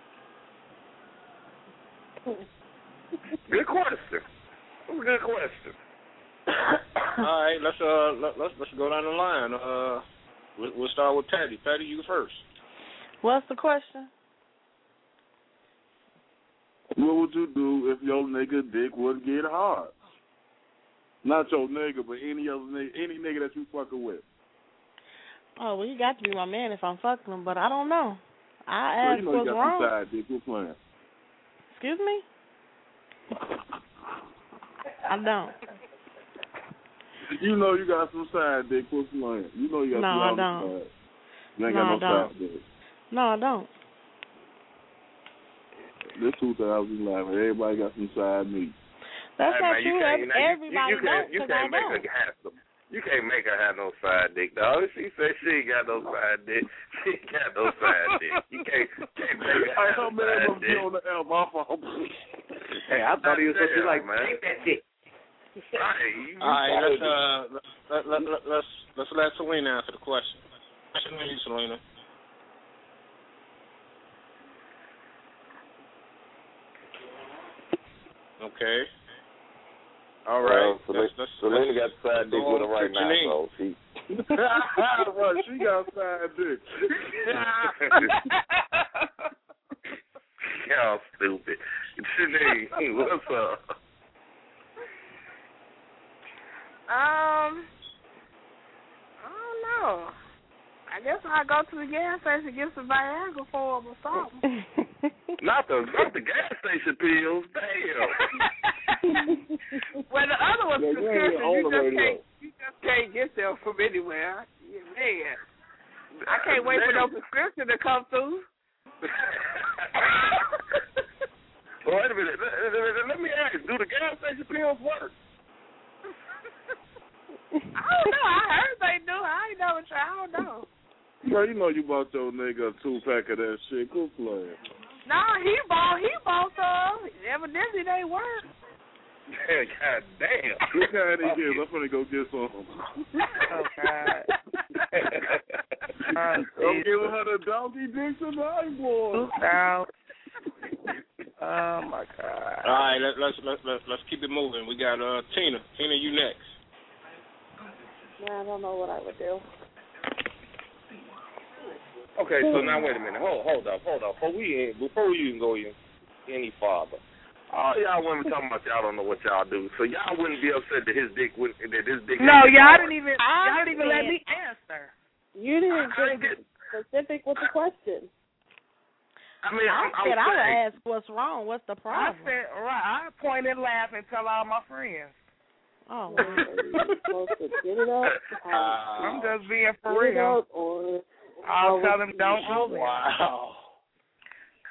Good question. That's a good question. All right, let's uh let, let's let's go down the line. Uh, we'll, we'll start with Patty. Patty, you first. What's the question? What would you do if your nigga dick would get hard? Not your nigga, but any other nigga, any nigga that you fucking with. Oh, well, you got to be my man if I'm fucking him, but I don't know. I Well, ask you know what's you got wrong. some side dick. Who's playing? Excuse me? I don't. You know you got some side dick. Who's playing? You know you got no, some I other don't. side. You ain't no, got no I don't. side dick. No, I don't. This two thousand eleven, everybody got some side meat. That's hey, not man, true. You Everybody you, you, you don't, can't, you because can't I make don't. her have some. You can't make her have no side dick, dog. She said she ain't got no side dick. She ain't got no side dick. You can't, can't make her have no side dick. On the L, my fault. Hey, I thought he was supposed to be like, man. take that dick. Right, All right, let's uh let, let, let, let's let's let Selena answer the question. Question to you, Selena. Okay. All right. Well, let's, let's, Selena let's, got side dick with her right now, so she. Right, she got side dick. Y'all stupid. Janine, what's up? Um, I don't know. I guess I'll go to the gas station and get some Viagra for him or something. Not the not the gas station pills, damn. Well, the other one's yeah, prescription. Yeah, you just can't you just can't get them from anywhere. Yeah, man, I can't wait for no prescription to come through. Wait a minute. Let, let me ask: do the gas station pills work? I don't know. I heard they do. I ain't never tried. I don't know. Bro, you know you bought your nigga a two pack of that shit. Quit playing. Nah, he bought. He bought some. Evidently they work. God damn. What kind he gives? I'm gonna go get some. Oh God. I'm giving her the donkey dick tonight, boy. Out. Oh my God. All right, let, let's let's let's let's keep it moving. We got uh Tina. Tina, you next. I don't know what I would do. Okay, so now wait a minute. Hold hold up, hold up. Before we before we even go in, any farther, all y'all women talking about y'all don't know what y'all do. So y'all wouldn't be upset that his dick would that his dick. No, y'all didn't even y'all didn't even let me answer. You didn't get specific with the question. I mean, I I'm, said I'm I would saying, ask what's wrong. What's the problem? I said right. I pointed, laugh, and tell all my friends. Oh, wow. Are you supposed to get it up? Uh, I'm just being for get real. it up, or I'll tell them don't do it. Wow.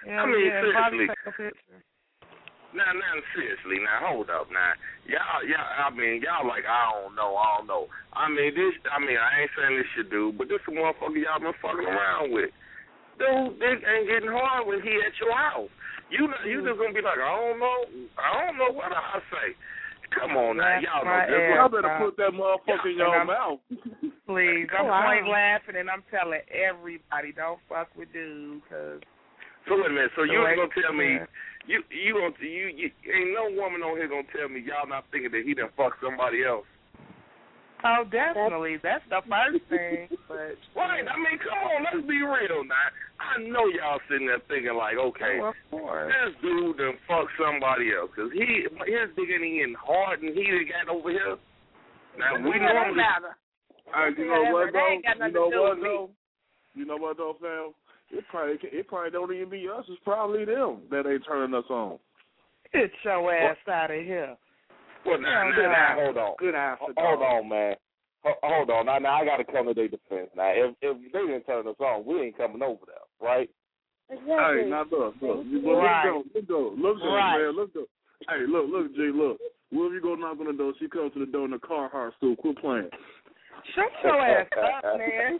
Yeah, I mean, yeah, Bobby seriously. take a picture. Now, now, seriously, now, hold up, now. Y'all, y'all, I mean, y'all like, I don't know, I don't know. I mean, this, I mean, I ain't saying this should do, but this is a motherfucker y'all been fucking around with. Dude, this ain't getting hard when he at your house. You, you just gonna be like, I don't know, I don't know what I say. Come on now, y'all know this. Y'all better put that motherfucker in your mouth. Please, I'm Wow. point laughing and I'm telling everybody, don't fuck with dude, cause. So wait a minute, so you ain't gonna tell me, Yeah. you, you gonna, you, you, ain't no woman on here gonna tell me y'all not thinking that he done fucked somebody else. Oh, definitely. That's the first thing. But right, I mean, come on, let's be real now. I know y'all sitting there thinking like, okay, oh, of course. this dude done fucked somebody else because he his dick ain't getting hard and he done got over here. Now we Yeah, normally. matter. Hey, you know Yeah, what that though? ain't got You nothing know to do what with me. though? You know what though, fam? It probably it probably don't even be us. It's probably them that ain't turning us on. Get your ass out of here. Well, now, Yeah, now, now, hold on. Good answer, Hold dog. on, man. Ho- Hold on. Now, now I got to come to their defense. Now, if if they didn't turn us on, we ain't coming over there, right? Exactly. Hey, now look, look, you, well, Right. look, look, look, look, look, Right. man, look, look. Hey, look, look, G, look. What if you go knock on the door? She comes to the door in the Carhartt store. Quit playing. Shut your ass up, man.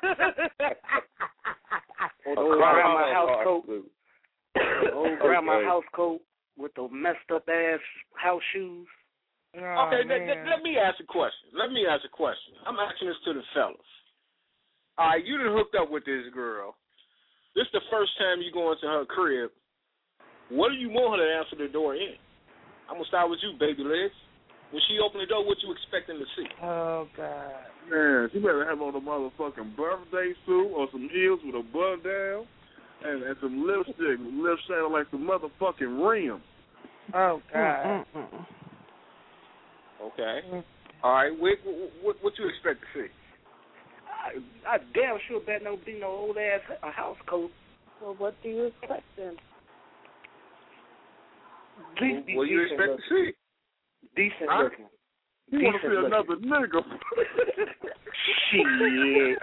Old grandma house coat. Old grandma Okay. house coat with the messed up ass house shoes. Oh, Okay, let, man. let, let me ask a question. Let me ask a question. I'm asking this to the fellas. All right, you done hooked up with this girl. This the first time you go into her crib. What do you want her to answer the door in? I'm going to start with you, baby legs. When she open the door, what you expecting to see? Oh, God. Man, she better have on a motherfucking birthday suit or some heels with a button down and, and some lipstick, lips sound like the motherfucking rim. Oh, God. Okay. All right, what, what, what you expect to see? I, I damn sure bet no be no old ass a house coat. Well, what do you expect then? At least be What do you decent expect to looking. see? Decent Huh? looking. You want to Decent see looking. another nigga? Shit.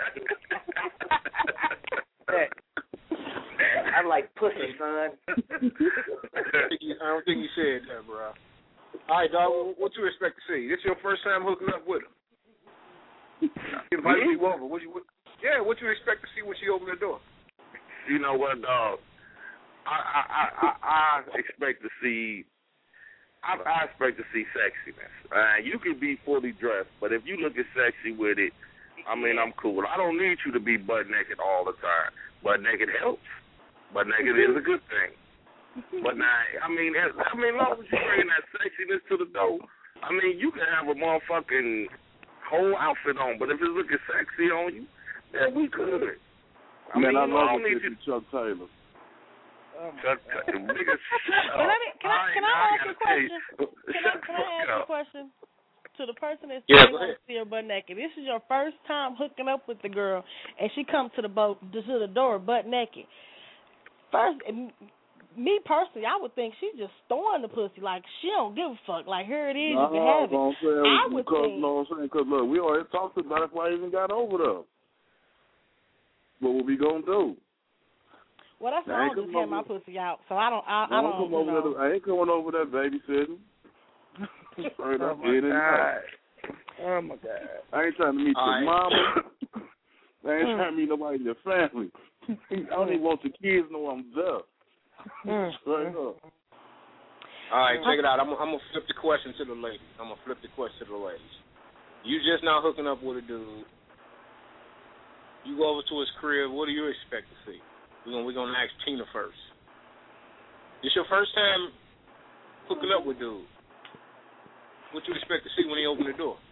Heck. I like pussy, son. I don't think you, I don't think you said that, bro. All right, dog, what you expect to see? This your first time hooking up with her? Invite you over. What you, what, yeah, what you expect to see when she open the door? You know what, dog? I I I, I, I expect to see. I, I expect to see sexiness. Uh, you can be fully dressed, but if you look at sexy with it, I mean, I'm cool. I don't need you to be butt naked all the time. Butt naked helps. Butt naked is a good thing. But now, I mean, as, I mean, as long as you bring that sexiness to the door, I mean, you can have a motherfucking whole outfit on, but if it's looking sexy on you, then we good. I Man, mean, I you know, I love don't it need you. Chuck Taylor. Chuck, nigga, shut But up. let me, can I, can I I ask a gotta tell you, question? Can I, shut can the I fuck ask a up. question to the person that's Yeah, saying go want ahead. to see her butt naked? This is your first time hooking up with the girl, and she comes to the boat to the door butt naked. First, me personally, I would think she's just throwing the pussy, like she don't give a fuck. Like here it is, you can Nah, have it. I'm saying, I would because, think. you know what I'm saying? Because, look, we already talked about it before I even got over there. What we going to do? Well, that's I why I ain't don't just come have my over- pussy out, so I don't. I, I I don't don't. come You over know. there. I ain't coming over there babysitting. Straight Oh, up, my in and out. God. Oh, my God. I ain't trying to meet All your right. mama. I ain't trying to meet nobody in your family. I don't even want the kids to know I'm there. Straight up. All right, check it out. I'm, I'm going to flip the question to the ladies. I'm going to flip the question to the ladies. You just now hooking up with a dude. You go over to his crib. What do you expect to see? We're going we're gonna ask Tina first. This your first time hooking up with dude. What you expect to see when he open the door?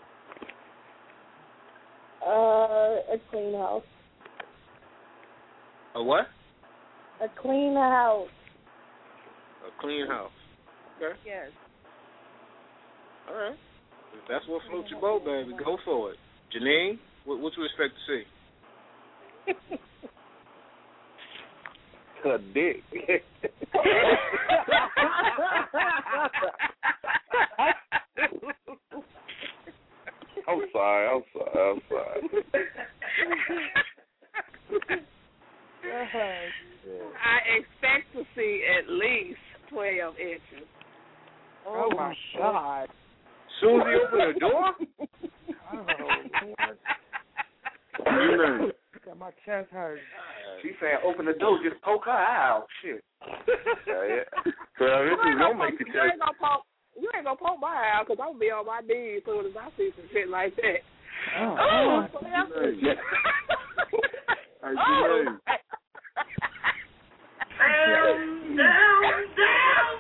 Uh, a clean house. A what? A clean house. A clean house. Okay. Yes. All right. If that's what floats your boat, baby, go for it. Janine, what, what you expect to see? A dick. I'm sorry. I'm sorry. I'm sorry. I expect least twelve inches. Oh, oh my God. Soon as he opened the door? Oh, Lord. You know. Got my chest hurt. She saying open the door, just poke her eye out. Shit. Yeah, yeah. So this is gonna make the You chest. ain't gonna poke. You ain't gonna poke my eye out because I'm gonna be on my knees as soon as I see some shit like that. Oh, Oh, oh. yeah. Hey, Janae. Down, down, down.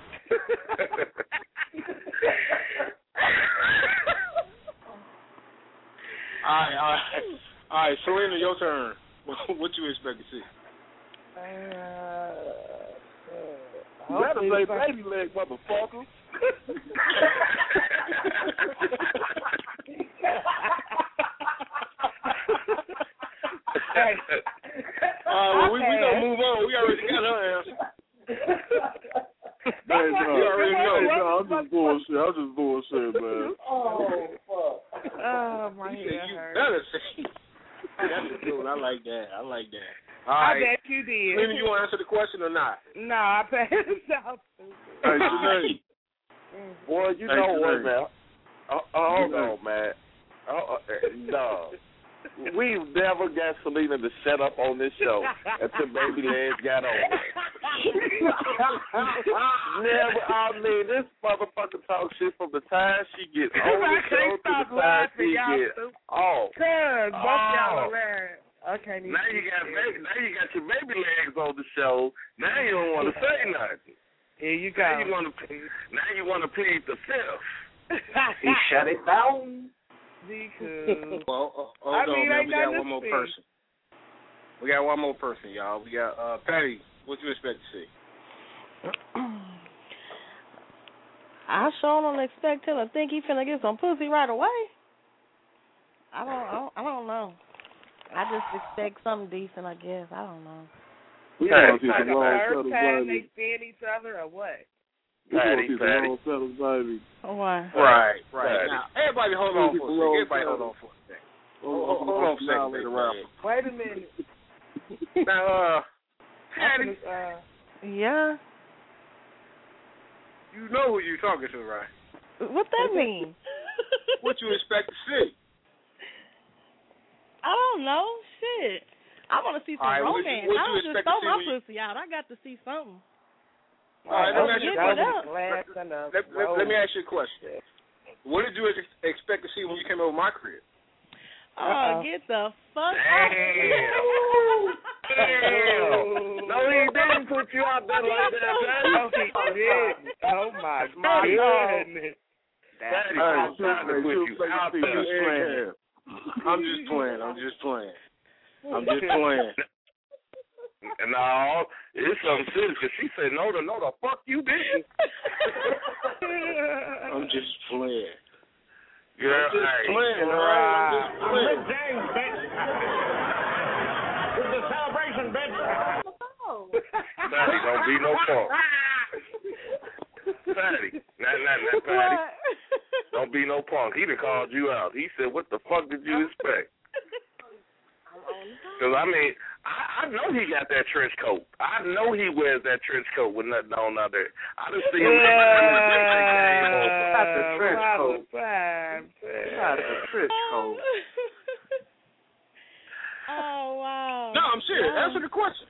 All right, all right. All right, Selena, your turn. What you expect to see? Uh, uh, You better say baby leg, motherfucker. Hey. All right, well, we, we gonna move on. We already got her answer. Hey, no, You already know. hey, no, I'm just bullshit. I'm just bullshit, man. Oh, fuck. Oh, my You said head you hurt. better say. That's good. I like that. I like that. All I right. bet you did. Selena, you want to answer the question or not? No, I passed out. Hey, Janae. Boy, you Hey, know what, Janae. man? Oh, oh, hold on, man. Oh, uh, no. We've never got Selena to shut up on this show until Baby Legs got on. Never. I mean, this motherfucker talk shit from the time she gets on the show to the time she gets off. Cuz, both Oh. y'all are laughing. I can't even. Now you got baby, now you got your Baby Legs on the show. Now you don't want to say nothing. Here you Now go. you want to. Now you want to plead the fifth. He shut it down. Because Well, uh, hold I on, mean, man. ain't We got nothing one to more see. person. We got one more person, y'all. We got uh, Patty. What you expect to see? I sure don't expect him to think he finna get some pussy right away. I don't, I don't, I don't know. I just expect something decent, I guess. I don't know. We Hey, gonna see like some the long first settles, time baby. they seeing each other or what? We gonna Patty, see some Patty. long settles, baby. Why? Right, right. Patty. Now, everybody hold on for a second. Everybody hold on for a second. Hold, hold, hold on for a second, baby. Wait a minute. Now, uh, I'm Patty, gonna, uh, Yeah. you know who you talking to, right? What that mean? What you expect to see? I don't know. Shit. I want to see some All right, what you- romance. what I you don't just expect to throw see my when you- pussy out. I got to see something. All right, let me ask you a Get it question. up. glass and a Let, let, let me rose. ask you a question. What did you ex- expect to see when you came over my crib? Oh, Uh-oh. get the fuck Damn. out. Damn. No, he didn't put you out there like that, Oh, Patty. he did. Oh, my Patty. goodness. Patty, Hey, I'm trying to hey, put she'll you say out you there. see the egg. I'm just playing. I'm just playing. I'm just playing. No, it's something serious. 'Cause she said no, the no, the fuck you didn't. I'm just playing. Girl, I'm just hey. playing, all right? I'm just playing. James, bitch. It's a celebration, bitch. Patty, don't be no punk. Patty, not, not, not Patty. What? Don't be no punk. He done called you out. He said, what the fuck did you expect? Because, I mean, I, I know he got that trench coat. I know he wears that trench coat with nothing on under it. I done seen him. Not the trench coat. Not the trench coat. Oh, wow. No, I'm serious. Yeah. Answer the question.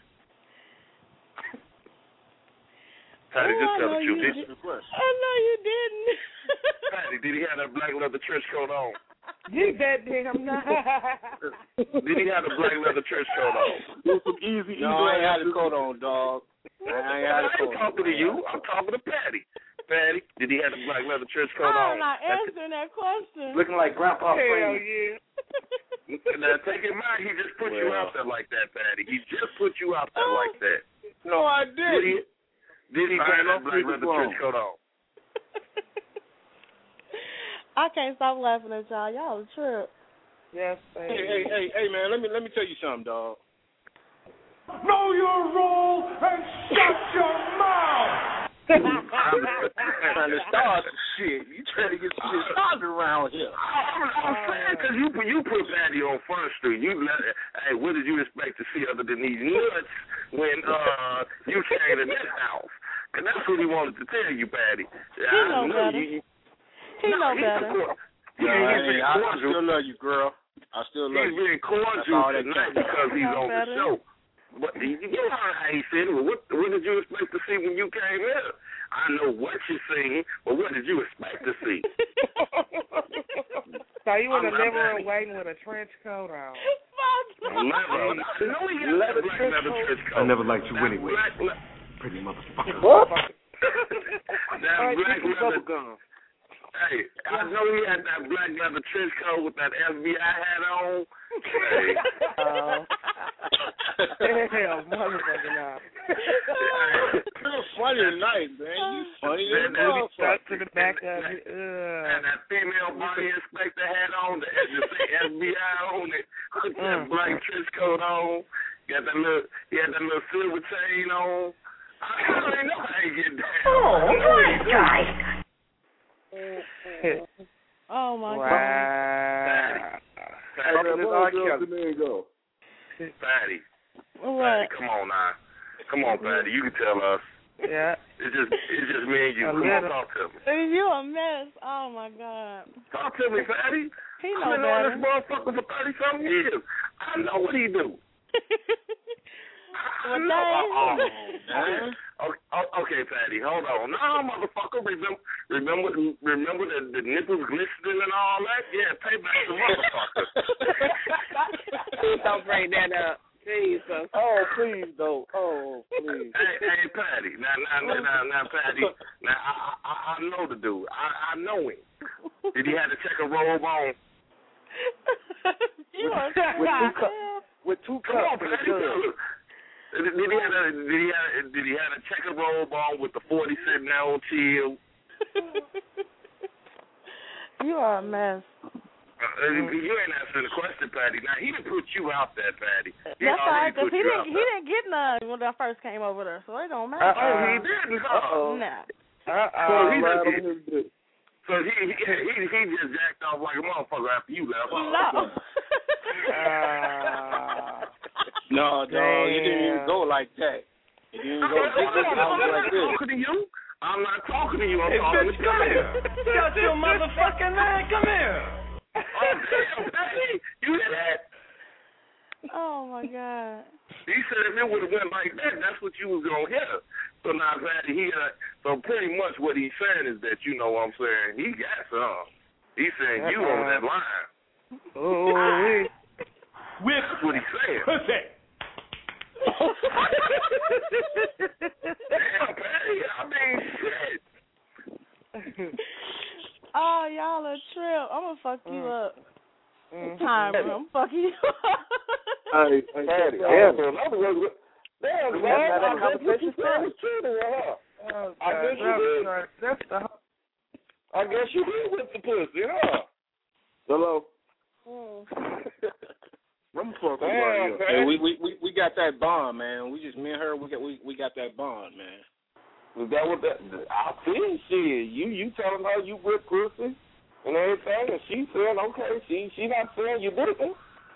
Patty, just Oh, tell I know the truth. you Did, did. I know you didn't. Patty, did he have that black leather trench coat on? You that damn not. Did he have the black leather trench coat on? There's some easy, easy No, I ain't had the answers. coat on, dog. I ain't had I the coat ain't on. talking to you. I'm talking to Patty. Patty, did he have the black leather trench coat I'm on? not answering that question. Looking like Grandpa Hell Frank. yeah. Now, take in mind, he just put you Well. out there like that, Patty. He just put you out there like that. No, I Did he? didn't. Did he I have ain't that no black freaking leather wrong. trench coat on? I can't stop laughing at y'all. Y'all a trip. Yes, Hey, baby. hey, hey, hey, man. Let me let me tell you something, dog. Know your role and shut your mouth. I'm trying to start some shit. You trying to get some shit started around here. I'm saying because you you put Patty on Front Street. You let, hey, what did you expect to see other than these nuts when uh you came to this house? that's what he wanted to tell you, Patty. He know know better. You, he no, know he's better. Cor- No, yeah, he's I, being I, I cordial. still love you, girl. I still love he's you. being cordial tonight because he's on the show. But you know how he said it. What, what did you expect to see when you came here? I know what you seen, but what did you expect to see? So you in a I'm living not room waiting with a trench coat on. Leather. No, he got Leather black trench leather coat. trench coat. I never liked you That anyway. black le- Pretty motherfucker. What? that All right, black get some leather. bubble gum. Hey, I know he had that black leather trench coat with that F B I hat on. Hey. Uh, hell, motherfucker, now. You're funny tonight, man. You funny as That- that- motherfucker. Stuck to the back of that- it. And Uh. that female body inspector hat on, the F B I on it, with that Mm. black trench coat on, got that little, he had that little silver chain on. I don't even know how he get down. Oh, what guy. Oh my Wow. Patty. Hey, man, Patty. where the girls man go? Patty. God. Patty, What? come on now. Come on, Patty. You can tell us. Yeah. It's just, it's just me and you. A Come on, little. talk to me. You a mess. Oh my God. Talk to me, Patty. He I've know been on better. this motherfucker for thirty something years. I know what he do. I What know. that Oh, man. okay, oh, okay, Patty, hold on. No, motherfucker, remember, remember, remember the, the nipples glistening and all that? Yeah, pay back the motherfucker. Please don't bring that up. Jesus. Oh, please don't. Oh, please. Hey, hey, Patty. Now, now, now, now, Patty. Now, I, I, I know the dude. I, I know him. Did he have to check a robe on? You are with, with two cups. With two Come on, cups in the Patty. tub. Did, did he have a did he have did he have a checker robe on with the forty sitting there on chill? You are a mess. Uh, you ain't answering the question, Patty. Now he didn't put you out there, Patty. He That's all right, already because put he you didn't out he there. didn't get none when I first came over there, so it don't Oh, matter. he didn't, huh? Uh-oh. Nah. Uh-oh. So he Right just, on his dick. so he, he he he just jacked off like a motherfucker after you left. Huh? No. Uh, No, dog, it didn't even go like that. It didn't go I'm like that. I was not like this. talking to you. I'm not talking to you. I'm Hey, talking bitch, to come you. here. Shut your motherfucking man. Come here. Oh, damn, Patty. You hear that? Oh my God. He said if it would have went like that, that's what you was going to hear. So now, Patty, he got, so pretty much what he's saying is that, you know what I'm saying, he got some. He's saying you on that line. oh, With That's what he's saying. pussy. Damn, Patty, I mean, shit. Oh, y'all a trip. I'm gonna fuck you Mm. up. Time, I'm fucking you up. Hey, hey, Patty, Patty. yeah, so in other words, damn, That's man, how that I guess what you conversation said was true to her. Oh, I guess you God, did. that's, that's the I guess you did with the pussy, huh? Hello. Mm. I'm fucking Damn, right Hey, we, we we we got that bond, man. We just me and her. We got we we got that bond, man. Is that what that? I see shit. You you telling her you with pussy and everything, and she saying okay. She she not saying you didn't.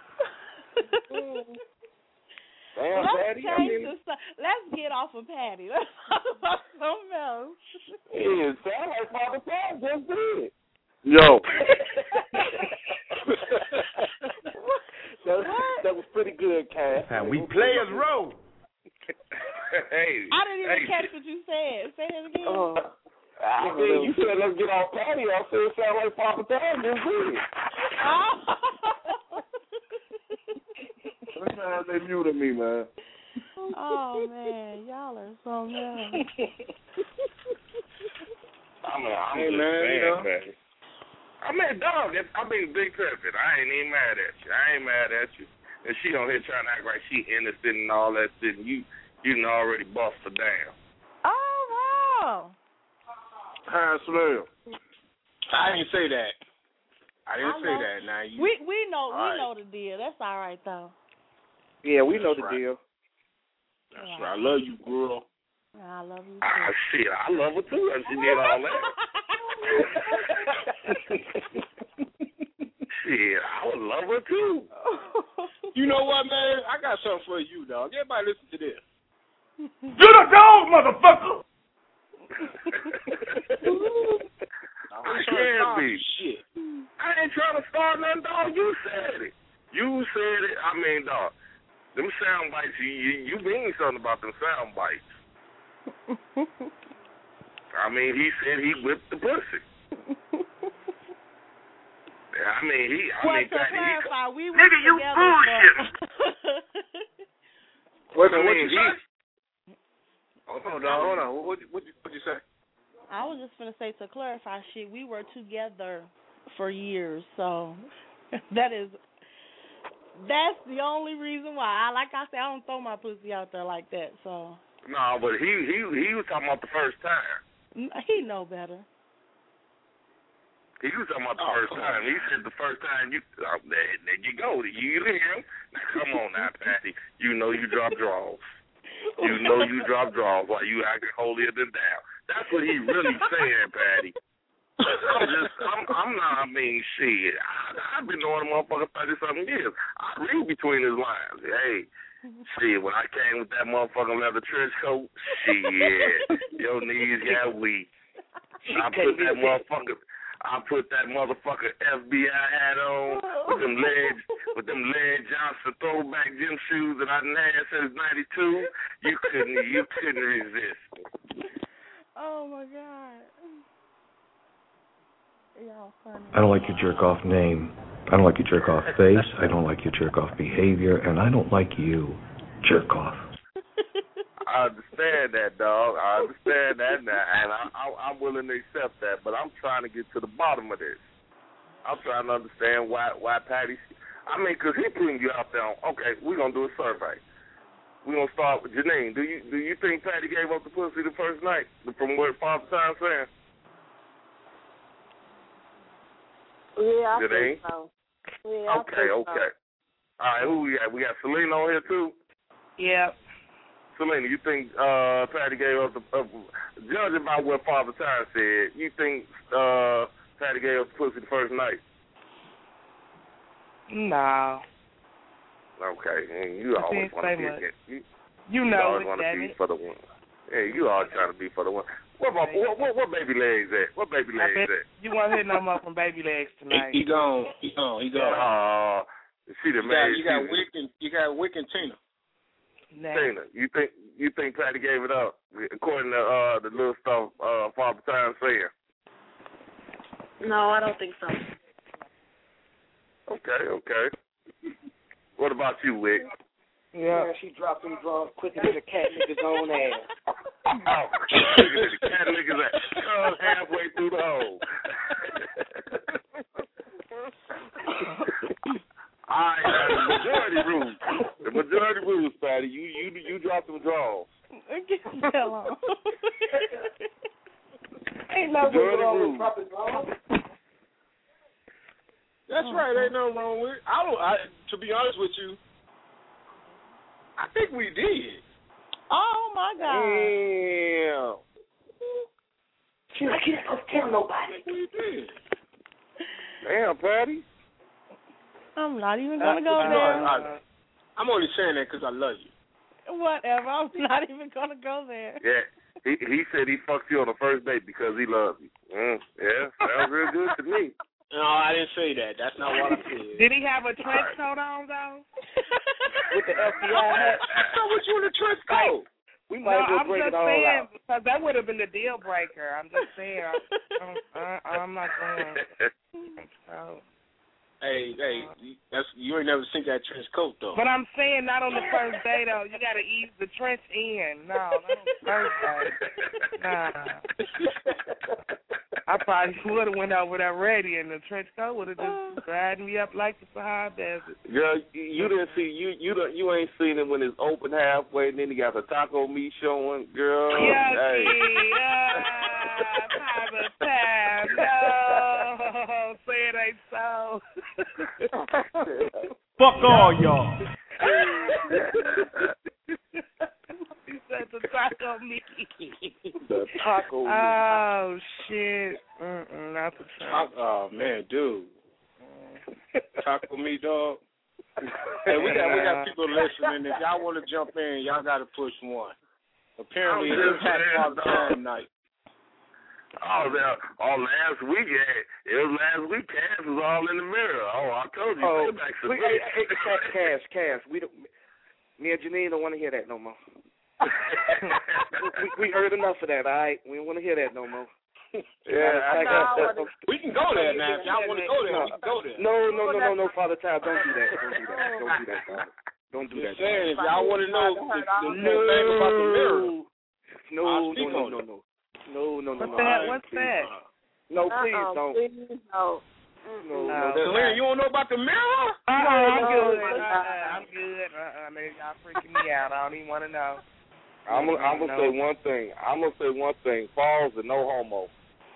Damn, Let's Patty. I change mean, the su- Let's get off of Patty. Let's talk about something else. yeah, it sound like Father Tom just did. Yo. that, was, What? that was pretty good, Cass. And we players roll. Hey, I didn't even hey, catch what you said. Say it again. Uh, I mean, you said let's get off Patty. I said it sound like Papa Tom just did. Sometimes they muted me, man. Oh man, y'all are so mad. I mean, I'm Hey, just man, saying, you know. Patty. I mean, dog, if- I mean, Big Pimpin', I ain't even mad at you. I ain't mad at you. And she on here trying to act like she innocent and all that shit, and you, you done already bust her down. Oh wow. Hi, Slim. I didn't say that. I didn't I say know. that. Now you. We we know All we right. know the deal. That's all right though. Yeah, we know That's the right. deal. That's right. I love you, girl. I love you. Ah, shit, I love her too. If she did all that. Shit, I would love her too. You know what, man? I got something for you, dog. Everybody listen to this. You're the dog, motherfucker. Hey, shit. I ain't trying to start nothing, dog. You said it. You said it. I mean, dog, them sound bites, you, you, you mean something about them sound bites. I mean, he said he whipped the pussy. I mean, he, I well, mean, to Patty, clarify, he, we were nigga, you bullshit. Wait a minute, what I mean, you he, say? Hold on, dog, hold on. What what what you say? I was just gonna say, to clarify, shit, we were together for years, so that is that's the only reason why. I like I said, I don't throw my pussy out there like that. So no, but he he he was talking about the first time. He know better. He was talking about the Oh, first time. He said the first time you oh, there, there you go. You hear him? Now, come on now, Patty. You know you drop draws. You know you drop draws while you acting holier than thou. That's what he really saying, Patty. I'm just, I'm, I'm not, I mean, shit. I, I've been knowing a motherfucker thirty-something years. I read between his lines. Hey, shit, when I came with that motherfucking leather trench coat, shit, your knees got weak. I put that motherfucker, I put that motherfucker F B I hat on with them lead, with them lead Johnson throwback gym shoes that I done had since ninety-two. You couldn't, you couldn't resist. Oh my God. Y'all funny. I don't like your jerk off name. I don't like your jerk off face. I don't like your jerk off behavior, and I don't like you, jerk off. I understand that, dog. I understand that, now, and I, I, I'm willing to accept that. But I'm trying to get to the bottom of this. I'm trying to understand why why Patty. I mean, because he putting you out there. On, okay, we're gonna do a survey. We're gonna start with Janine. Do you do you think Patty gave up the pussy the first night from what Father Time saying? Yeah, I Janine? think so. Yeah, okay, I think okay. So. All right, who we got? We got Selena on here too. Yeah. Selena, you think uh, Patty gave up the uh, judging by what Father Time said? You think uh, Patty gave up the pussy the first night? No. Okay, and you always want to be much. you, you you know always want to be it. for the one. Yeah, you always trying to be for the one. What about what, what, what baby legs at? What baby legs at? You won't hit no more from baby legs tonight. He, he gone. He gone. He gone. Uh, she the you man. got, you got Wick and you got Wick and Tina. Nah. Tina, you think you think Patty gave it up according to uh, the little stuff uh, Father Time saying? No, I don't think so. Okay, okay. What about you, Wick? Yeah, she dropped them draws quicker than a cat nigga's own ass. Oh, quicker than the cat nigga's ass. Come halfway through the hole. All right, now, the majority rules. The majority rules, Patty. You you you drop them draws. Get the hell on. Ain't nothing wrong with dropping draws. That's right. Ain't nothing wrong with it. I don't. I, to be honest with you, I think we did. Oh my God. Damn. She like, you don't tell nobody. We did. Damn, Patty. I'm not even gonna go uh, there. I, I, I'm only saying that because I love you. Whatever. I'm not even gonna go there. Yeah, he he said he fucked you on the first date because he loves you. Mm, yeah, sounds real good to me. No, I didn't say that. That's not what I said. Did he have a trench coat on though? With the F B I hat. So what you in the trench coat? We might no, as well I'm break just it all saying out. because that would have been the deal breaker. I'm just saying. I'm, I'm, I'm not saying. So. Hey, hey, that's you ain't never seen that trench coat though. But I'm saying not on the first day though. You got to ease the trench in. No, not on the first day. Nah. I probably would have went over there ready, and the trench coat would have just dried me up like the Sahara Desert. Girl, you didn't see you you don't you ain't seen it when it's open halfway, and then you got the taco meat showing, girl. Yucky, Hey. uh, Father Time, no, say it ain't so. Fuck all y'all. He said the taco meat. The taco meat. Oh shit! Mm-mm, not the taco. Oh man, dude. Taco meat, dog. Hey, we got we got people listening. If y'all want to jump in, y'all got to push one. Apparently, it's Happy Father Time night. Oh, that, oh, last week, it was last week. Cass was all in the mirror. Oh, I told you. Oh, back to we, hey, hey, Cass, Cass, we don't. Me and Janine don't want to hear that no more. we, we heard enough of that. All right, we don't want to hear that no more. Yeah, I got that. We can go there now. If y'all want to go there, we can go there. No, no, no, no, no, Father Time, don't do that. Don't do that. Don't do that, Father. Don't do that. Just saying, if y'all want to know the, the, the no. thing about the mirror, no, no, no, no, no. No, no, no, What's no. that? Right, What's please. that? No, please uh-uh, don't. Please don't. No, no. no. Selena, you don't know about the mirror? Uh-uh, I'm no, good. no. Uh-uh, I'm good. Uh-uh, man, y'all freaking me out. I don't even want to know. I'm gonna I'm gonna say one thing. I'm gonna say one thing. Falls and no homo.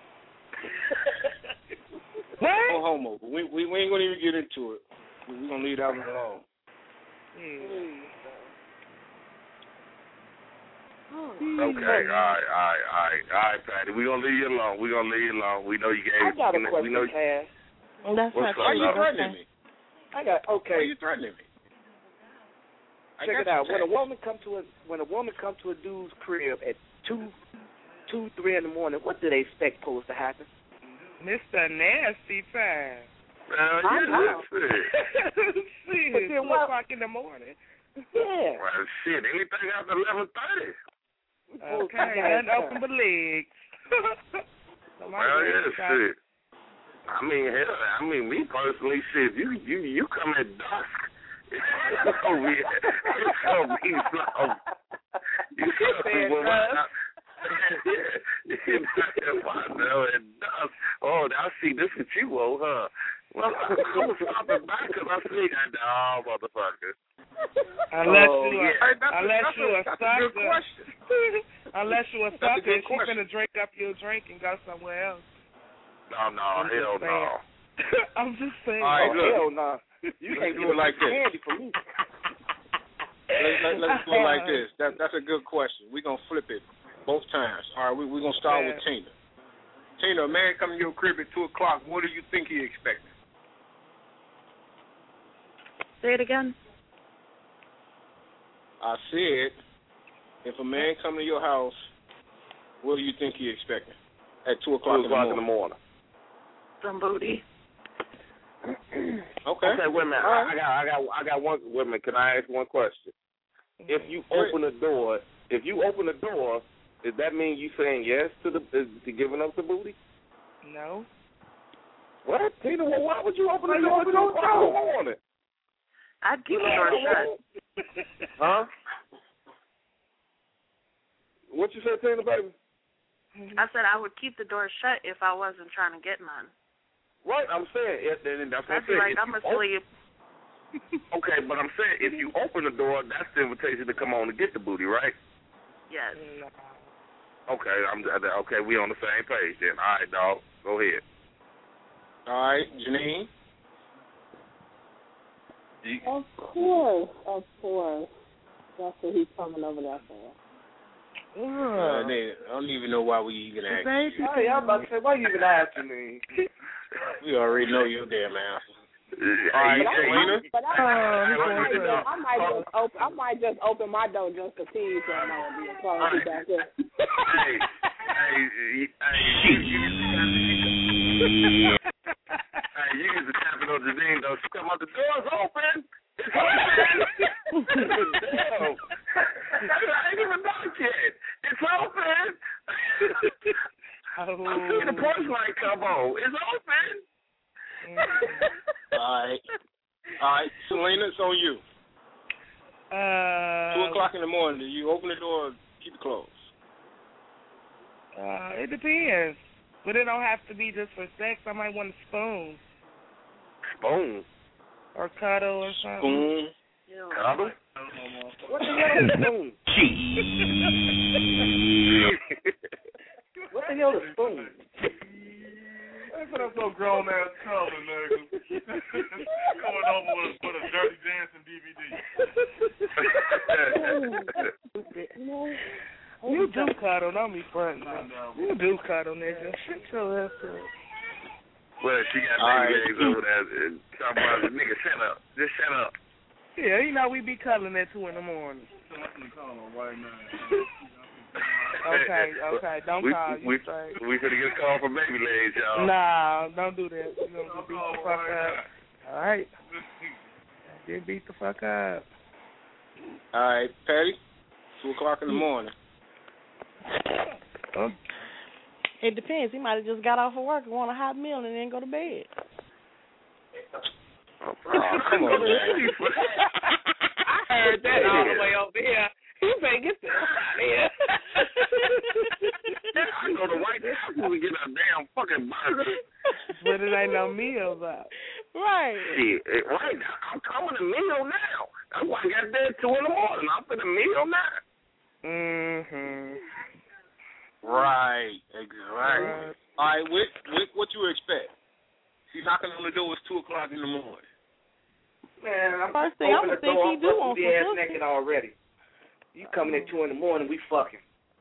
What? No homo. We, we we ain't gonna even get into it. We, we gonna leave that one alone. Hmm. Okay, all right, all right, all right, all right, Patty. We're going to leave you alone. We're going to leave you alone. We know you gave I got a we question, know, Cass. That's What's not up, Why are you dog? threatening me? I got okay. Why are you threatening me? I Check got it out. you When a checked. woman come to a when a woman come to a dude's crib at two, two, three in the morning, what do they expect supposed to happen? Mister Nasty Time. Well, I yeah, know. shit. Shit, But then two what- o'clock in the morning. Yeah. Well, shit, anything after eleven thirty. Okay, nothing open but legs. Well, yeah, shit. I mean, hell, I mean, me personally, shit, you you you come at dusk. It's gonna be, it's gonna be some. You said well, dusk. yeah, you know, at dusk. Oh, now see, this is you, oh, huh? Well, I'm stopping back because I see that, oh, motherfucker. Unless oh, you, yeah. are, Hey, that's unless a, you a that's a, that's a good sucker, question. unless you a That's a sucker, good she's question. gonna drink up your drink and go somewhere else. No, no, I'm just hell saying. no. I'm just saying. All right, Oh, look. hell no. You Let's can't do get it like this. candy from me. Let's, let, let's do it like this. That, that's a good question. We're going to flip it both times. All right, we, we're going to start Yeah. with Tina. Tina, a man come to your crib at two o'clock, what do you think he expecting? Say it again. I said, if a man come to your house, what do you think he expecting at two o'clock, Two o'clock in the morning. Some booty. Okay. Okay, wait a minute. I, I got, I got, I got one. Wait a minute. Can I ask one question? If you open the door, if you open the door, does that mean you saying yes to the to giving up the booty? No. What, Tina? Well, why would you open the door? You don't want it. I'd keep the door shut. Huh? What you said, Tina, baby? I said I would keep the door shut if I wasn't trying to get none. Right, I'm saying. It, and that's what I'm I'd be saying. like, If I'm you asleep. Op- okay, but I'm saying if you open the door, that's the invitation to come on to get the booty, right? Yes. Okay, I'm okay. We on the same page then. All right, dog. Go ahead. All right, Janine. Of course, of course. That's what he's coming over there for. Uh, they, I don't even know why we even asked you. Hey, I'm about to say, why you even asking me? We already know your damn answer. All right, But I, Selena. but I, Oh, I, okay. I might just open. I might just open my door just to tease him and be a close back there. Hey, hey, hey, you, you, you, hey, you get to tapping on Janine though. She come out, the door's open. It's open. Damn. I ain't even knocked yet. It's open. Oh. I see the porch light come on. It's open. All right. All right, Selena, it's on you. Uh, Two o'clock in the morning, do you open the door or keep it closed? Uh, it depends. But it don't have to be just for sex. I might want a spoon. Spoon? Or cuddle or something. Spoon? Cuddle? What the hell is spoon? What the hell is spoon? That's what I'm so grown ass color, nigga. Coming over with, with a Dirty Dancing D V D. You do cuddle, don't be frontin'. You do cuddle, nigga. Shut your ass up. Well, she got All baby right. eggs over there. and Talking about the nigga, shut up. Just shut up. Yeah, you know we be cuddling at two in the morning. Okay, okay, don't we, call. We, you straight. we finna get a call from Baby Legs, y'all. Nah, don't do that. You gonna get beat the fuck up. All right. Get beat the fuck up. All right, Patty. Two o'clock in the morning. Oh. It depends. He might have just got off of work and want a hot meal and then go to bed. Oh, come on, man. I heard that all the way over here. You say get the hell out of here. I go to White Castle and get a damn fucking burger. But it ain't no meals out. Right. Shit, right now, I'm coming to meal now. That's why I got there at two in the morning. I'm for the meal now. Mm-hmm. Right, exactly. Right. All right, Wick, Wick, what you expect? He's knocking on the door. It's two o'clock in the morning. Man, I'm First thing I would think he do on the ass naked already. You coming at two in the morning, we fucking.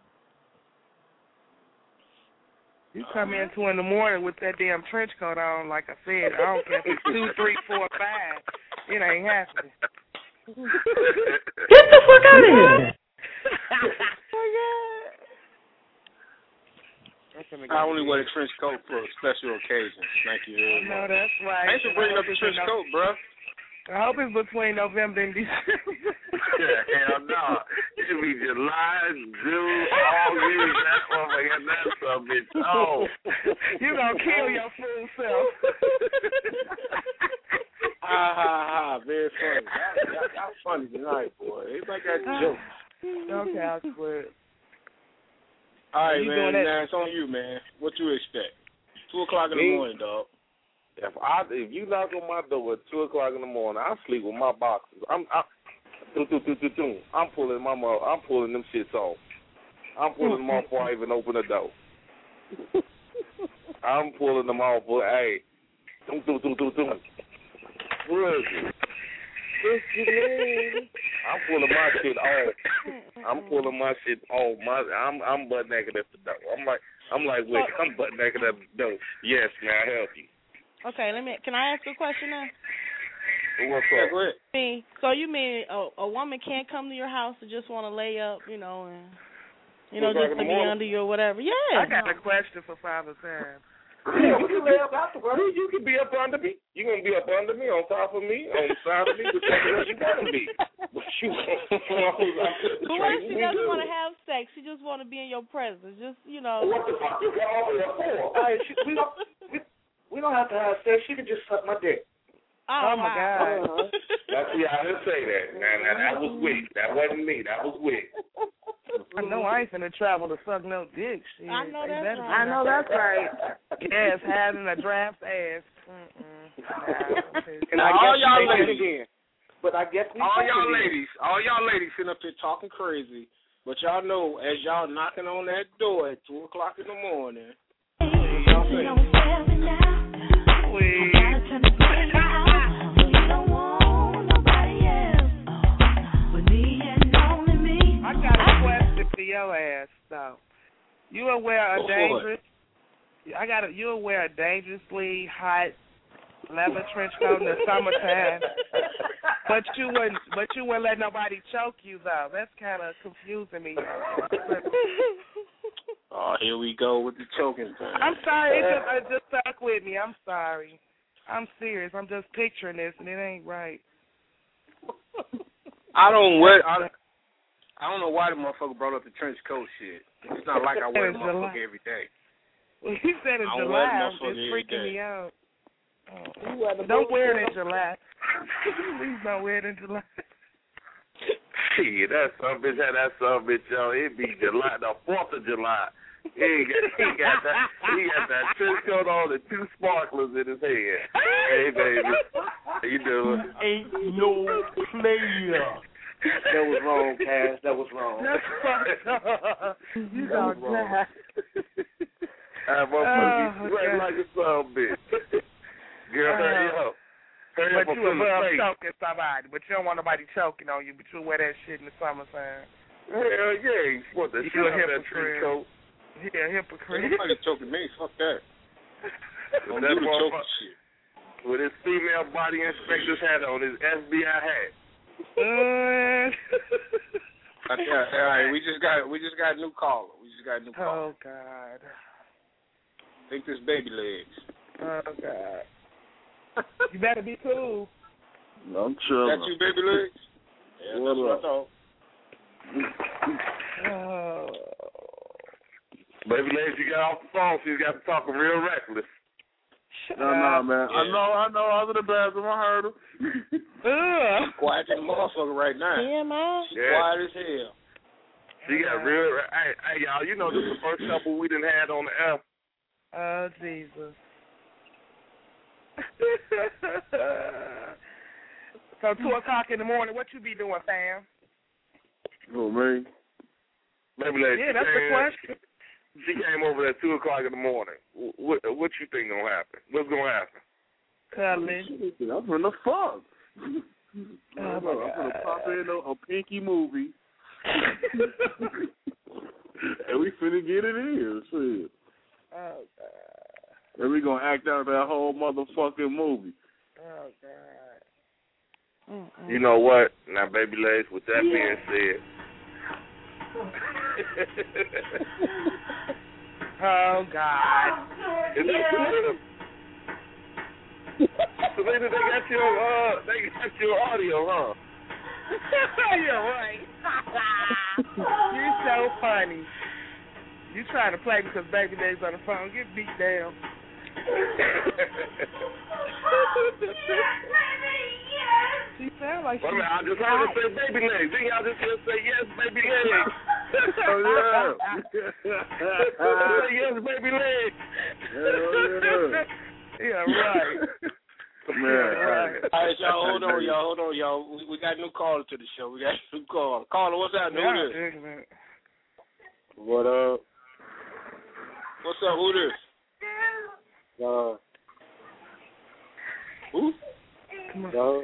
You come in two in the morning with that damn trench coat on, like I said. I don't care if it's two, three, four, five. It ain't happening. Get the fuck out of here. I only wear a trench coat for special occasions. Thank you very much. No, that's right. Thanks for bringing up the trench coat, bro. I hope it's between November and December. Yeah, hell no. It'll be July, June, August, that motherfucker, that's a bitch. Oh. You gonna kill your fool self. Ha ha ha, very funny. Y'all, y'all funny tonight, boy. Everybody got jokes. Okay, I'll quit. All right, you man. Now it's on you, man. What you expect? Two o'clock in the Me? morning, dog. If I if you knock on my door at two o'clock in the morning, I sleep with my boxes. I'm I, do, do, do, do, do. I'm pulling my mother, I'm pulling them shits off. I'm pulling them off before I even open the door. I'm pulling them off. But hey, do do do do do. What is it? I'm pulling my shit off. I'm pulling my shit off. My I'm I'm butt naked at the door. I'm like I'm like wait, I'm butt naked at the door. Yes, may I help you? Okay, let me. Can I ask you a question now? What's Yeah, up? go ahead. Me. So you mean a, a woman can't come to your house to just want to lay up, you know, and you know, just to be under you or whatever? Yeah. I got a question for Father Sam. Yeah, we can lay up afterwards. You can be up under me. You gonna be up under me, on top of me, on the side of me, whichever way you gotta be. But you But what if she doesn't want to have sex? She just want to be in your presence. Just, you know. What the fuck you got all the way up for? All right, she, we don't we, we don't have to have sex. She can just suck my dick. Oh, Oh, my wow. God. That's yeah, I didn't say that. Now, now that was Wick. That wasn't me. That was Wick. I know I ain't finna travel to suck no dick. Shit. I know They that's better right. be I know that's right. Yes, having a draft ass. Mm-mm. And I all guess y'all we take it ladies, again. But I guess we all take y'all it ladies, all y'all ladies sitting up here talking crazy, but y'all know as y'all knocking on that door at two o'clock in the morning. Y'all say, I got a question for your ass, though. You aware of Go for dangerous? I got a, you aware of dangerously hot leather trench coat in the summertime? But you wouldn't. But you wouldn't let nobody choke you, though. That's kind of confusing me. oh, here we go with the choking thing. I'm sorry. It just, it just stuck with me. I'm sorry. I'm serious. I'm just picturing this, and it ain't right. I don't wear. I, I don't know why the motherfucker brought up the trench coat shit. It's not like I wear the motherfucker every day. Well, he said in I don't July. wear the It's motherfucker every freaking day. me out. Oh. Don't wear it in July. Please don't wear it in July. Shit, that son bitch had that son bitch on. It be July, the fourth of July. He got, he got that. He got that trench coat on and two sparklers in his head. Hey, baby, how you doing? Ain't no player. That was wrong, Cass. That was wrong. That's fucked up. You don't die. I motherfucker be sweating like a son bitch. Girl, hurry up. Hurry But up you above choking somebody. But you don't want nobody choking on you. But you wear that shit in the summertime. Hell yeah. What the You shit a out that trench hypocrite. coat? Yeah, hypocrite. Nobody choking me. Fuck that. Don't That do the choking motherfucker shit. with his female body inspector's hat on, his F B I hat. Uh, yeah, all right. We just got we just got a new caller. We just got a new caller. Oh God. I think this baby legs. Oh God. You better be cool. I'm chilling. That you, baby legs? Yeah, what that's what I thought. Oh. Baby legs, you got off the phone. She's got to talking real reckless. No, no, man. Yeah. I know, I know. I was in the bathroom. I heard him. Ugh. Quiet as a motherfucker right now. Yeah, man. She Yeah. quiet as hell. She got real. Hey, hey, y'all. You know this is the first couple we done had on the air. Oh Jesus. So two o'clock in the morning, what you be doing, fam? Oh, man. Baby legs. Yeah, that's she the came, question. She came over at two o'clock in the morning. What what you think gonna happen? What's gonna happen? Cuddling. I'm gonna fuck. Oh, I'm my gonna God. pop in a, a pinky movie. And we finna get it in. Shit. Oh God. And we gonna act out that whole motherfucking movie. Oh God. Mm-mm. You know what? Now, baby legs. With that being said. Oh God. Is that Selena? Selena, they got your uh, they got your audio, huh? You're right. You're so funny. You trying to play because baby legs on the phone. Get beat down. She sound like Wait a she's minute, I just heard her say baby legs. Then y'all just heard say yes, baby legs. Oh, yeah. Say yes, baby legs. Hell Yeah, right. Man. Right. All right, y'all, hold on, y'all, hold on, y'all. We, we got a new caller to the show. We got a new caller. Caller, what's up? Who Yeah, this? ignorant. What up? What's up? Who this? Uh, who? Come on. Uh,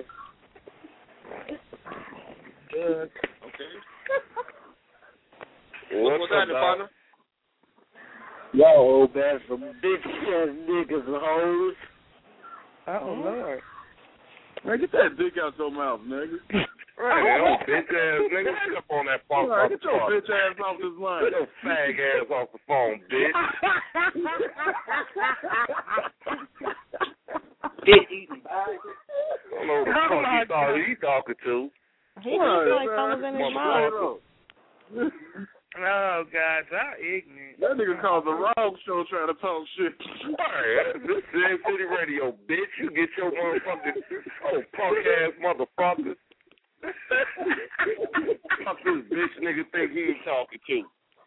Good. okay. What's What's up, happening, dog? partner? Yo, old man, some big ass niggas and hoes. Oh, Lord. Man, get that dick out your mouth, nigga. Right, oh, bitch ass nigga. Hang up on that phone. Right, get your bitch ass off this line. Get your fag ass off the phone, bitch. Dick eating. I don't know who the Oh, my fuck he thought God. he talking to. He just like something was in his mouth. Oh, God, y'all ignorant. That nigga called the wrong show trying to talk shit. Right, this is Sin City Radio, bitch. You get your motherfucking oh punk ass motherfuckers. Fuck this bitch nigga think he talking to.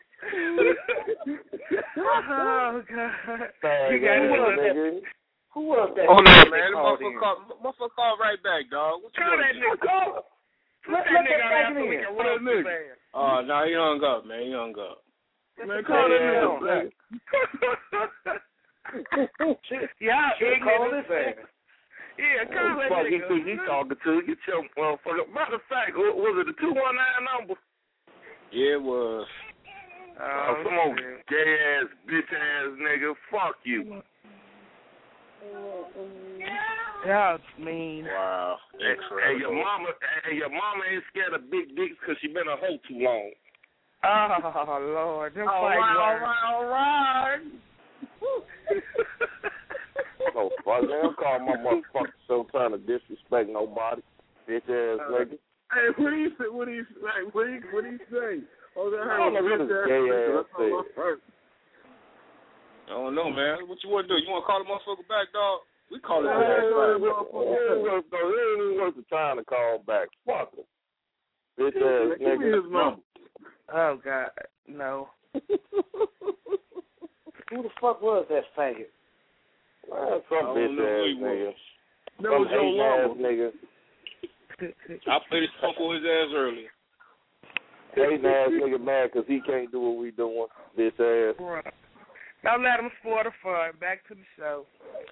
Oh, God. Fag You got ass it. nigga. Who was that? Oh, no, nigga man. The called motherfucker in? call, motherfucker call right back, dog. What you Call want that to nigga. Call. Put Let- that let nigga that on there nigga so we in. can What roast that his nigga? ass. Oh, no, he hung up, man. He hung up. Man, call that Yeah, nigga back. Y'all Should've called ignorant. this ass. Yeah, call that Fuck you nigga. think he talking to? Get your motherfucker. Matter of fact, wa- was it the two one nine number? Yeah, it was. Oh, Oh, come on, shit. gay ass, bitch ass nigga. Fuck you. Y'all mean. Wow. And your mama, and your mama ain't scared of big dicks because she been a hoe too long. Oh, Lord. Them All fight right, all words. right, all right. Oh, fuck, man. Don't call my motherfucking show trying to disrespect nobody. Bitch ass nigga. Hey, what do you say? What do you like? What do you, what do you say? Oh, that I don't know what this gay ass nigga. said. I don't know, man. What you want to do? You want to call the motherfucker back, dog? We call it It back. ain't worth it ain't worth the time to call back. Fuck him. Bitch ass Give me nigga. his number. Oh, God. No. Who the fuck was that faggot? Man, some I bitch don't know who ass he nigga. was. That Some was your hating ass number. nigga. I played his song for his ass earlier. Hating ass nigga mad because he can't do what we doing. Bitch ass. Right. Don't let them spoil the fun. Back to the show.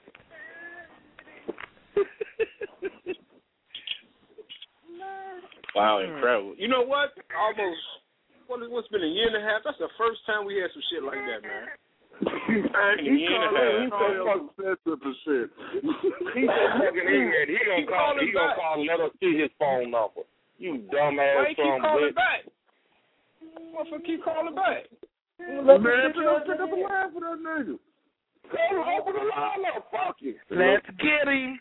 Wow, incredible. You know what? Almost, what, what's been a year and a half? That's the first time we had some shit like that, man. Hey, In a he year and a called half. in, he so fucking sensitive and shit. He's so fucking ignorant. He gonna Keep call. calling He gonna back. call and let us see his phone number. You Why dumbass you keep son calling bitch. back? Motherfucker keep calling back. Man, pick up, pick up the line for that nigga. Call him, open the line up. Fuck you. Let's get him.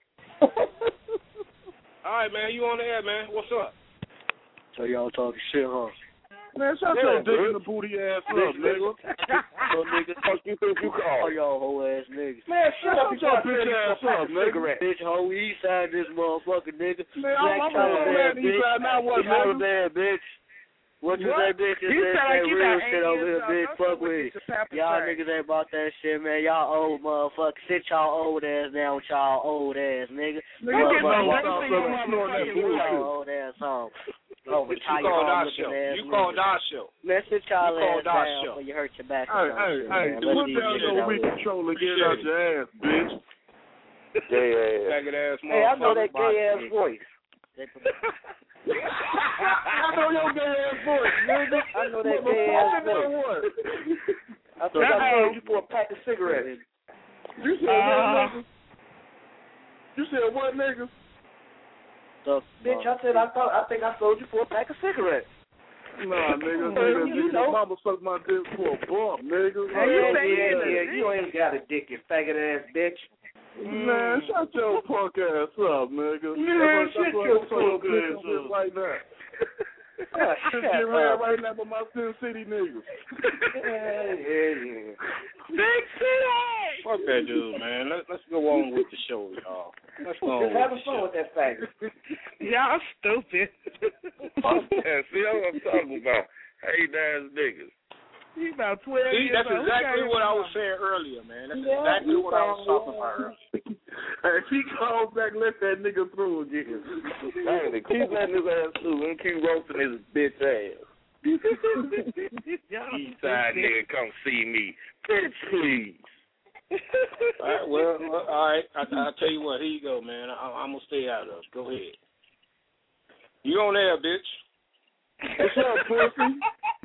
All right, man. You on the air, man. What's up? So y'all talking shit, huh? Man, shut yeah, your dick in the booty ass up, nigga. So nigga, fuck you think you call y'all hoe ass niggas. Man, shut up your bitch ass up, nigga. Bitch, hoe east side this motherfucker, nigga. Man, I'm on the east side now, what, nigga? Bad bitch. What you What? say, bitch? Is You that, sound that like you real got shit over aliens here, on. bitch? Don't Fuck fuck with with your pepper y'all spray. niggas ain't about that shit, man. Y'all old motherfuckers. Sit y'all old ass down with y'all old ass, nigga. Nigga, get no motherfucker. Y'all old ass home. Oh, But you called our show. You called our show. Man, sit y'all You called ass our down show. when you hurt your back. Hey, hey, hey, put down your weak controller, get out your ass, bitch. Gay ass. Faggot ass motherfucker. Hey, I know that gay ass voice. I know your gay ass voice, nigga. I know that gay ass voice. I thought I told you for a pack of cigarettes. You said Uh, what, nigga? You said what, nigga? So, Bitch, I said I thought I think I sold you for a pack of cigarettes. Nah, nigga, Mm, nigga, you nigga, know. mama sucked my dick for a bump, nigga. Hey, yeah, yeah, yeah, you ain't got a dick, you faggot ass bitch. Man, shut your punk ass up, nigga. Man, That's what- shut that's what your I'm saying, punk bitch, ass I'm up. right now. Ah, Just shut get rid up. right now by my Sin City niggas. Yeah, yeah, yeah. Big City! Fuck that dude, man. Let's let's go on with the show, y'all. Let's go on Just with having the fun show. with that faggot. Y'all stupid. Fuck that. See, that's what I'm talking about. Hey, ass niggas. He about twelve See, years that's old. Who exactly got what him I was from? saying earlier, man. That's Yeah, exactly you what I was found talking one. about earlier. Hey, if he calls back, let that nigga through again. Hey, keep letting his ass through and keep roasting his bitch ass. Y'all East side nigga, come see me. Bitch, please. All right, well, well, all right. I, I'll tell you what. Here you go, man. I, I'm going to stay out of it. Go ahead. You on there, bitch. What's up, pussy?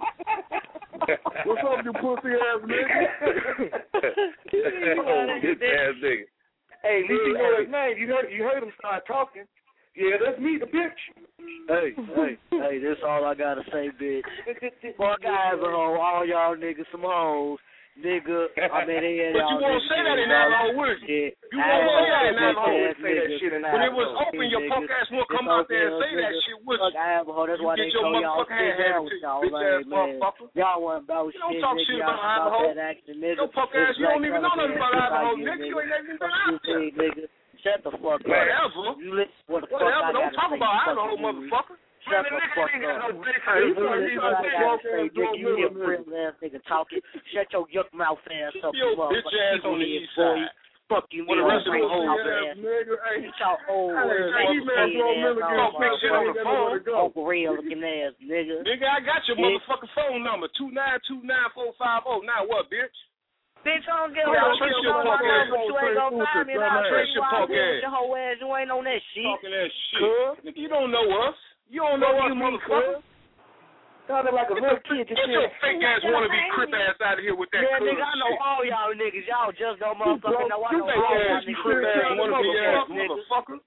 What's up, you pussy ass nigga? Oh, bitch ass nigga. Hey, at least you know his name. You heard, you heard him start talking. Yeah, that's me, the bitch. Hey, hey, hey, this all I gotta say, bitch. Fuck guys a hoe, all y'all niggas some hoes. Nigga, I mean, they had But y'all you won't niggas say that in shit, that y'all. long, would you? Yeah. You won't say that in that long. Ass Say that niggas. shit in that When it was long. open, your Niggas. punk ass won't come It's out there and open, say that niggas. shit, would Fuck you? Idaho, that's You why get they your told y'all motherfucking sit hand handed down to with you, y'all, bitch ass like, man. motherfucker. Y'all wasn't about You don't shit, talk nigga. shit Y'all about about Idaho. that action, nigga. Your punk ass, you don't even know nothing about Idaho, nigga. You ain't even been out there. Nigga. Shut the fuck up. Whatever. You listen what the fuck Whatever. I Don't gotta talk say, about fucking Idaho, dude. motherfucker. Shut Man, the the nigga fuck ain't got up. no dick. Hey, You you know, listen he's what a I dick. gotta say, Walk nigga. You hear ass friend ass nigga talking. Shut your yuck mouth ass up, your you motherfucker. bitch ass on the Keep east boy. side. Fuck you, What the nigga. rest of them Mouth hoes ass. Nigga, hey. Get your old Hey, ass hey, man, head Joe Miller ass get on, Talk big shit on the motherfucker. phone. Uncle Real looking ass, nigga. Nigga, I got your Bitch. motherfucking phone number, two nine two nine four five zero. Now what, bitch? Bitch, I don't give a Yeah, fuck. trace You your know my punk ass. number, but you ain't gonna find me, and I'll Trace trace your you out punk here ass. with your whole ass. You ain't on that shit. Talking that shit. Cuz. Nigga, you don't know us. You don't know Fuck us, you, mean, motherfucker. Sounded like a Get, little the, kid. get your fake ass wanna be crip ass out of here with that Man, cuz nigga, I know shit. all y'all niggas. Y'all just don't motherfucking know. I know Fake all y'all ass, niggas. crip ass wanna be ass nigga. motherfucker.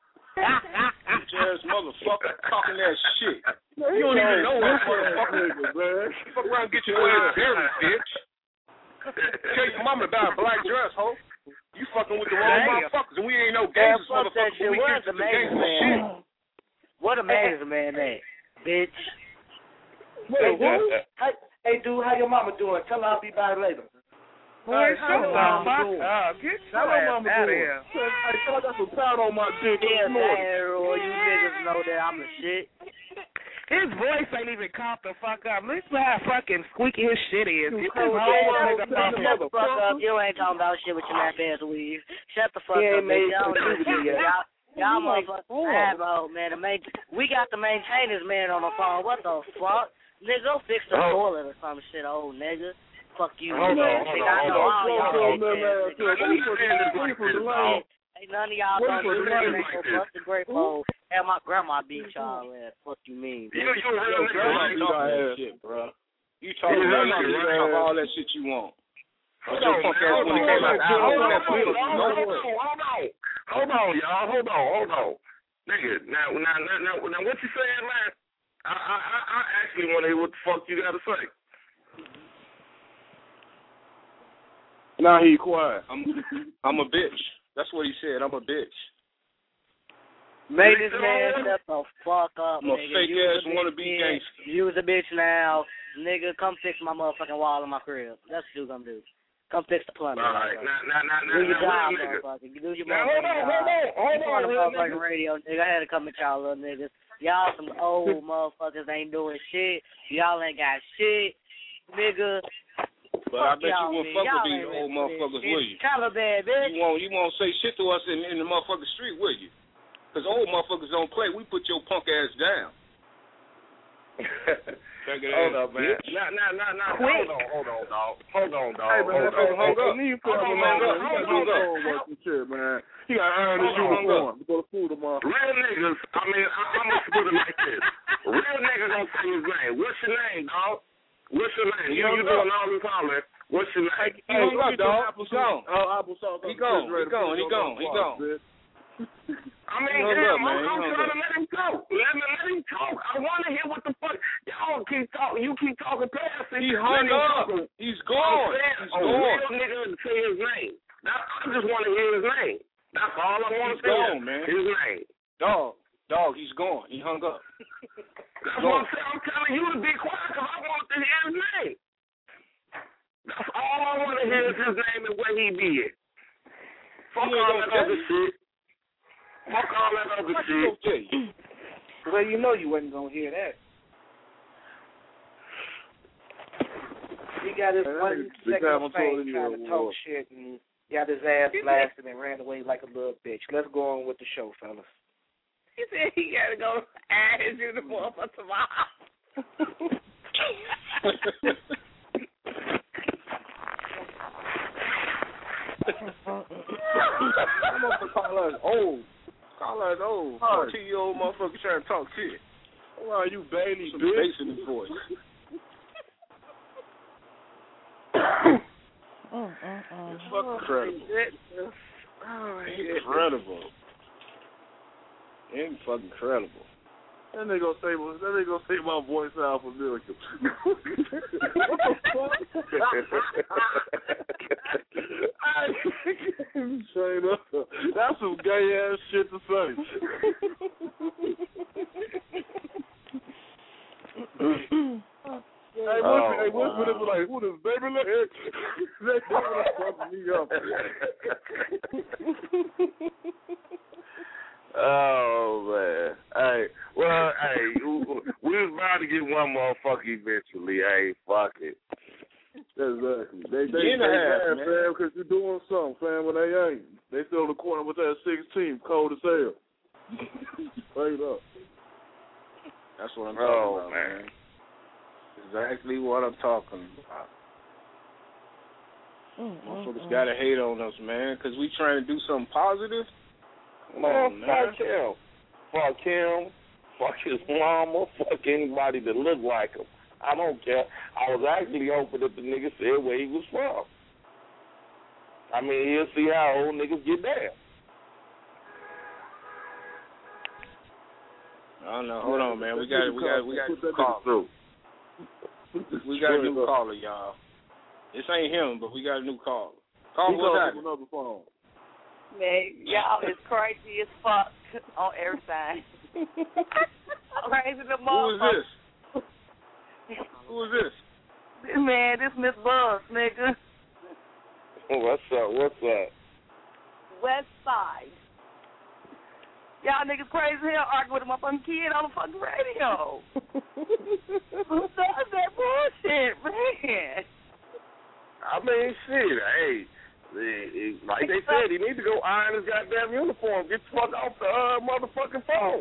Bitch ass motherfucker talking that shit. You don't even know us, motherfucker. Fuck around and get your ass buried, bitch. Tell your mama to buy a black dress, ho. You fucking with the wrong Damn. motherfuckers, and we ain't no Man, gangsters, fuck that motherfucker. shit. But we Where's get the some gangster man, shit. man? What a man's man at, bitch? Wait, who? Hey, hey, dude, how your mama doing? Tell her I'll be by later. Boy, Hey, shut how the your mama fuck doing? up. Get How your your ass mama out of doing? here. Hey, tell her I got some powder on my dick Yeah, this morning. man, Roy, you niggas know that I'm the shit. His voice ain't even caught the fuck up. Listen to how fucking squeaky his shit is. Get this Cool, whole man, nigga shut, off shut the the fuck up. You ain't talking about shit with your nap ass weave. Shut the fuck He up, ain't made bitch. Y'all no know puberty shit. yet. Y'all, y'all You like motherfuckers four. asshole, man. The main, we got the maintenance man on the phone. What the fuck? Nigga, go fix the Oh. toilet or some shit, old nigga. Fuck you, Hold nigga. on, hold Nigga, I on, know hold all on. y'all Hold on, bitch ass niggas. Let me say this like this, dog. Ain't none of y'all Wait done for do the this. light Ain't like no bust the grape hole. And my grandma beat y'all ass. Fuck you mean, You, bitch. you heard Yo, nigga, grandma right? be talking that shit, bro. You talk Yeah, about nigga, shit, you right. talk all that shit you want. But Hold your on, punk ass hold when it on, came out, hold I on, own that hold bitch. on, No hold way. on, hold on, hold on, y'all, hold on, hold on, nigga. Now, now, now, now, now what you saying, man? I, I, I I actually want to hear what the fuck you got to say. Now he quiet. I'm, I'm a bitch. That's what he said. I'm a bitch. Make this man shut the fuck up, I'm a nigga. fake You ass was a wanna bitch be then. gangster. You was a bitch now. Nigga, come fix my motherfucking wall in my crib. That's what you gonna do. Come fix the plumbing. All right, now, now, now, now, Do your now, job, real nigga. motherfucker. You do your Now, motherfucking hold on, job. hold on, hold You on, on the real motherfucking nigga. radio, nigga. I had to come at y'all little niggas. Y'all some old motherfuckers ain't doing shit. Y'all ain't got shit, nigga. But I Fuck bet you y'all, won't man. fuck Y'all with these ain't old ready for motherfuckers, this will shit. you? Caliban, bitch. You won't, you won't say shit to us in, in the motherfucking street, will you? Because old motherfuckers don't play. We put your punk ass down. Hold up, man. Nah, nah, nah, nah. Hold on, hold on, dog. Hold on, dog. Hey, man, hold on, hung hold up. on. Need for Hold on, him, man. man. He Hold got on, to hold do on. work and shit, man. He got to earn his Hold on, uniform to go to school tomorrow. Real niggas, I mean, I, I'm going to put it like this. Real niggas gonna say his name. What's your name, dog? What's your name? You, you doing all this hollering. What's your name? He hung up, dog. He gone. Oh, applesauce. He gone. He gone. He gone. He gone. I mean, He hung damn, up, man. I'm, He I'm hung trying up. to let him talk. Let me let him talk. I want to hear what the fuck y'all keep talking. You keep talking past him. He Let hung him up. talk. He's I'm gone. saying, He's a gone. real nigga to say his name. That, I just want to hear his name. That's all I want to He's say. gone, man. His name. Dog. Dog, he's gone. He hung up. That's what I'm saying. I'm telling you to be quiet because I want to hear his name. That's all I want to hear is his name and where he be at. Fuck all that other shit. Fuck all that other shit. Well, you know you wasn't gonna hear that. He got his one second of fame trying to talk shit and got his ass blasted and ran away like a little bitch. Let's go on with the show, fellas. He said he gotta go add his uniform for tomorrow. I'm gonna call us old. Call us old. fourteen year old motherfucker trying to talk shit. Why are you Bailey, Some bitch? bass in his voice. Oh, oh, oh. It's fucking incredible. Oh, Incredible. It's fucking incredible. That nigga gonna say, that nigga gonna say my voice sound familiar. What the fuck? Straight up. That's some gay ass shit to say. Hey, what's Oh, hey, what's wow. it like? Who this baby leg? They fucking me up. Oh man! Hey, well, hey, we was bound to get one motherfucker eventually. Hey, fuck it. Exactly. They they Year and they a half, mad, man. fam, because you're doing something, fam. When they ain't, they still in the corner with that sixteen, cold as hell. Straight up. That's what I'm talking Oh about, man. man. Exactly what I'm talking about. Mm, Motherfuckers mm, gotta hate on us, man, because we trying to do something positive. Come on, Man, man. fuck him. Fuck him. Fuck his mama. Fuck anybody that look like him. I don't care. I was actually hoping that the nigga said where he was from. I mean, he'll see how old niggas get down. I don't know. Hold on, man. We got we got we got Put a that call. nigga through. We got a new Straight up. caller, y'all. This ain't him, but we got a new caller. Call He what's called that? from another phone. Man, y'all is crazy as fuck on every side. Crazy the Who is motherfucker. this? Who is this? This man, this Miss Buzz, nigga. What's up? What's up? West Side. Y'all niggas crazy here arguing with a motherfucking kid on the fucking radio. Who does that bullshit, man? I mean, shit, hey. He- he- Like they said, he needs to go iron his goddamn uniform. Get the fuck off the uh, motherfucking phone.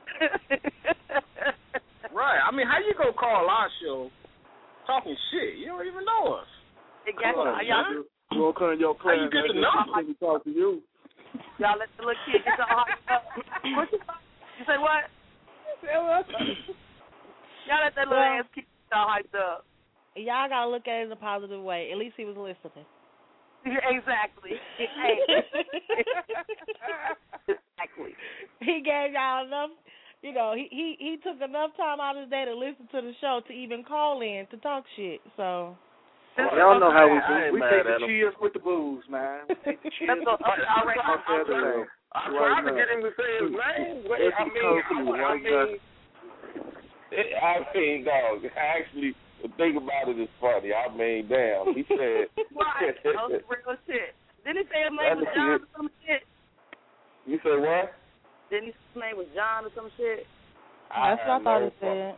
Right. I mean, how you gonna call our show talking shit? You don't even know us. Exactly. Come on, Y'all, man. You gonna come in your class? How you get the man, number? let me talk to you. y'all let the little kid get all hyped up. What you, you say what? Y'all let that little Well, ass kid get all hyped up. Y'all gotta look at it in a positive way. At least he was listening. Exactly. Hey. Exactly. He gave y'all enough you know, he, he he took enough time out of his day to listen to the show to even call in to talk shit. So. Y'all know how we do. We take the him. cheers with the booze, man. We take the cheers. I tried to get him to say his name. Wait, I mean, I mean, it, I mean, dog. Actually, the thing about it is funny. I mean, damn. He said. Right. That was real shit. Didn't he say his name was John or some shit? You say what? Didn't he say his name was John or some shit? That's what I thought he said.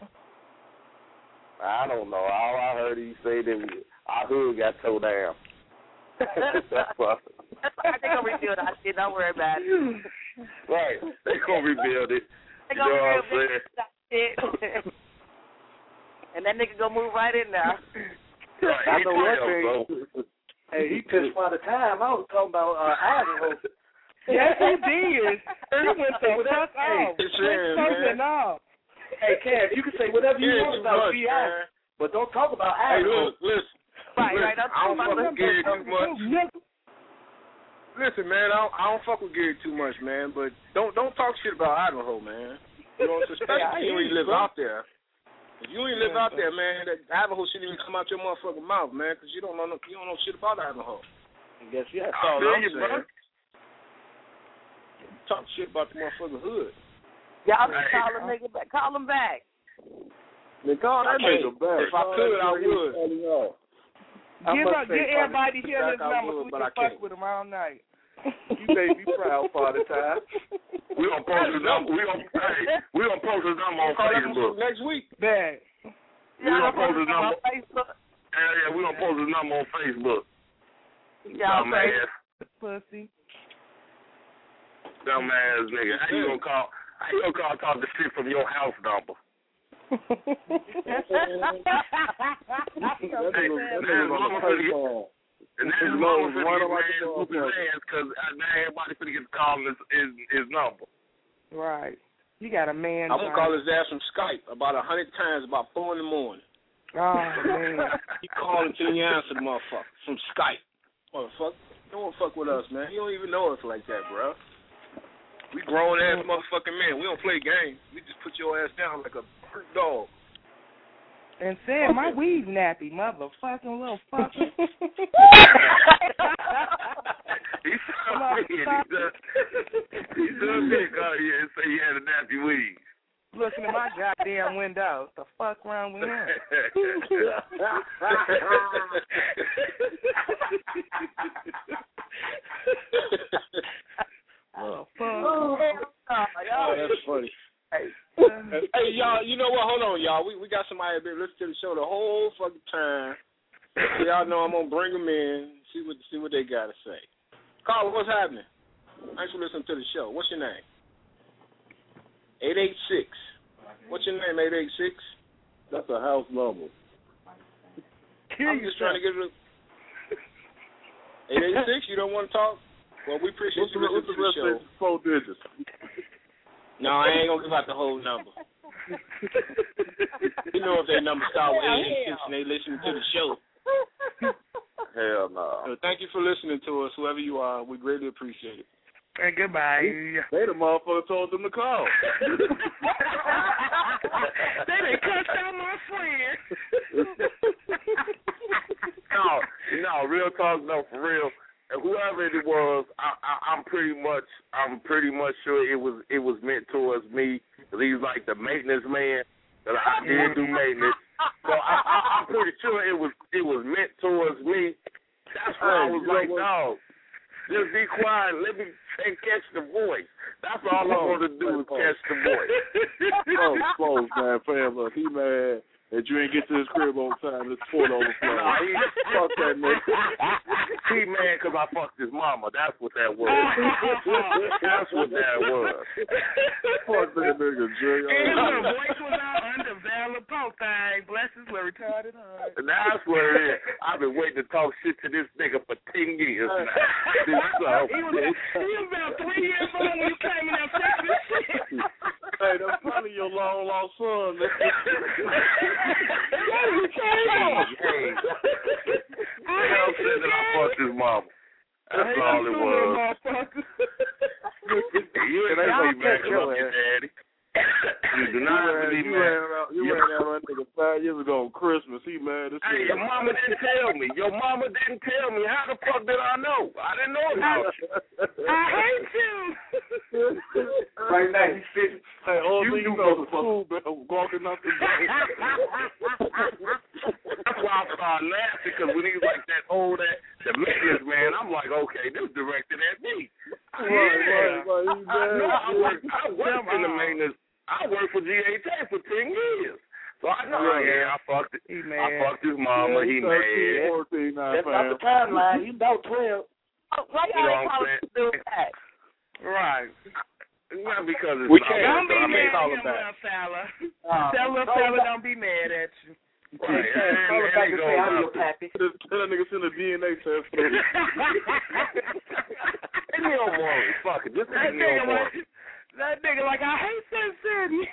I don't know. All I heard he say that our hood got towed down. That's what. That's why they gonna rebuild that shit. Don't worry about it. Right. They gonna rebuild it. They You know gonna what I'm rebuild saying? that shit. And that nigga gonna move right in there. Right. I know one Yeah, thing. bro. Hey, he pissed by the time I was talking about uh, Idaho. Yes, he did. He went the fuck off. It's in, man. off. Hey, Cam, you can say whatever you Yeah, want too about much, B I, man. but don't talk about Hey, Idaho. look, listen. Right, listen, right. Don't I don't talk fuck about with Gary too much. Nigga. Listen, man, I don't, I don't fuck with Gary too much, man. But don't don't talk shit about Idaho, man. You know, especially if you ain't live out there. If you ain't live out there, man, that Idaho shouldn't even come out your motherfucking mouth, man, because you don't know you don't know shit about Idaho. I guess yeah. That's all feel I'm you, saying. Talk shit about the motherfucking hood. Y'all just call him nigga back. Call him back. Man, call that Hey, nigga back. if I could, I would. Give, up, give everybody here his number so we can fuck with him all night. You made me proud, Father Time. We gonna post his number. We gonna hey, we gonna post his number on Call that Facebook. next week. Bad. We gonna post his number. Facebook. Yeah, yeah, we gonna post his number on Facebook. Y'all Dumbass, Pussy. dumbass nigga. How you gonna call? How you gonna call talk the shit from your house number? Hey, that's mama finna get, and that's mama finna get mad, whoop his ass, because now everybody finna get to call his, his, his number. Right. You got a man. I'm gonna call his ass from Skype about a hundred times, about four in the morning. Oh man. He calling till he answer the motherfucker from Skype. Motherfucker, don't fuck with us, man. He don't even know us like that, bro. We grown ass motherfucking men. We don't play games. We just put your ass down like a hurt dog. And said my weed nappy, motherfucking little fucker. He's so big. He's so big out here and say he had a nappy weed. Looking at my goddamn window. What the fuck wrong with him? Oh, fuck. Oh, that's funny. Hey, hey, y'all, you know what? Hold on, y'all. We we got somebody that been listening to the show the whole fucking time. So y'all know I'm gonna bring them in, see what see what they gotta say. Carl, what's happening? Thanks for listening to the show. What's your name? Eight eight six. What's your name? Eight eight six. That's a house number. I'm just trying to get it. Eight eight six. You don't want to talk? Well, we appreciate What's you the, listening what's to the the show. rest of the four digits? No, I ain't gonna give out the whole number. You know if their number start with eight eight six and they listening to the show. Hell no. So thank you for listening to us, whoever you are. We greatly appreciate it. Hey, goodbye. They the motherfucker told them to call. They done cussed out my friend. No, no, real talk, no, for real. Whoever it was, I, I, I'm pretty much, I'm pretty much sure it was, it was meant towards me. Cause he's like the maintenance man. That I did do maintenance, so I, I, I'm pretty sure it was, it was meant towards me. That's why I was like, no, just be quiet. Let me take, catch the voice. That's all I want to do is catch the voice. Oh, close, man, fam. Look, he mad that you ain't get to his crib on time. This port overflow. Nah, he, Fuck that nigga. He mad because I fucked his mama. That's what that was. That's what that was. Fuck that nigga, Jay. And his voice was out under valid profile. Bless his little retarded heart. That's what it is. I've been waiting to talk shit to this nigga for ten years now. This he, was, he was about three years old when you came in there saying this shit. Hey, that's probably your long lost son. Man. Hey, hey. Hell said that I fucked his mama. That's all it was. You ain't gonna be mad because I'm your daddy. You do not have to be you mad. ran out, you Your- ran out on that nigga five years ago on Christmas. He mad as Hey, shit. your mama didn't tell me. Your mama didn't tell me. How the fuck did I know? I didn't know about you. I hate you. Right now, he's sitting. Hey, all You thing you do know, the motherfucker. fool walking up the day. That's why I started laughing, because when he was like that old, that, the maintenance man, I'm like, okay, this directed at me. Right, yeah. right, right. He I know mad. I worked, I worked in the maintenance. I worked for G H A for ten years. So I know, Right. yeah, I fucked it. He I mad. fucked his mama. Yeah, he thirteen, mad. fourteen now, That's not the fam. timeline. You about twelve. Oh, why You know y'all what I'm call saying? it still back? Right. Not because it's We not can't. Don't be I mean, mad call at him him, back. little fella. Oh, Tell little call him fella back. don't be mad at you. Right. Call And, him back and he and goes say, I'm out your there. pappy. Just tell that nigga send a D N A test for him. And he don't want it. Fuck it. Just That think he don't nigga want like, it. that nigga like, I hate Sin City.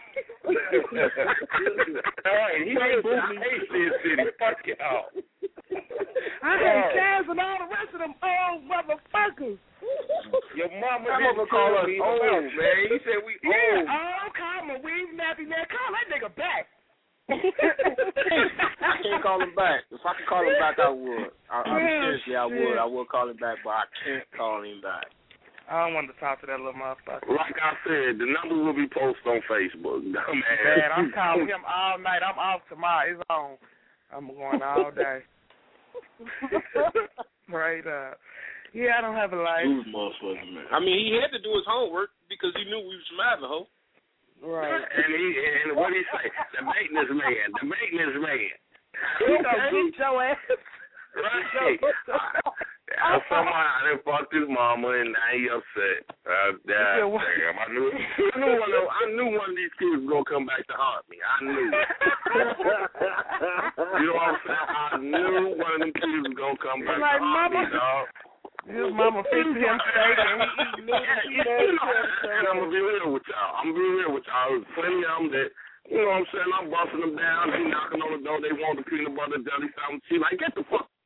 All right, he ain't I hate Sin City. Fuck y'all. I hate Kaz and all the rest of them old motherfuckers. Your mama That didn't mother call tell us me old, about man. He said we Yeah, old. oh, call him a weed nappy man. Call that nigga back. I can't call him back. If I could call him back, I would. I, I mean, Oh, seriously, I shit. would. I would call him back, but I can't call him back. I don't want to talk to that little motherfucker. Like I said, the number will be posted on Facebook. Dumbass. Man, I'm calling him all night. I'm off tomorrow. It's on. I'm going all day. Straight up. Yeah, I don't have a life. Dude, motherfucker, man. I mean, he had to do his homework because he knew we was from Idaho. Right. And he and what he say? The maintenance man. The maintenance man. He gonna beat your ass. Right. I somehow I done fucked his mama and now he upset. Uh, that, damn, I knew, I knew one of I knew one of these kids was gonna come back to haunt me. I knew it. You know what I'm saying? I knew one of them kids was gonna come back Like, to haunt mama. me, dog. His mama fixed him steak and he eating Yeah, you know, and I'm gonna be real with y'all. I'm gonna be real with y'all. There's plenty of them that, you know what I'm saying? I'm busting them down. They knocking on the door. They want the peanut butter jelly sandwich. She like, get the fuck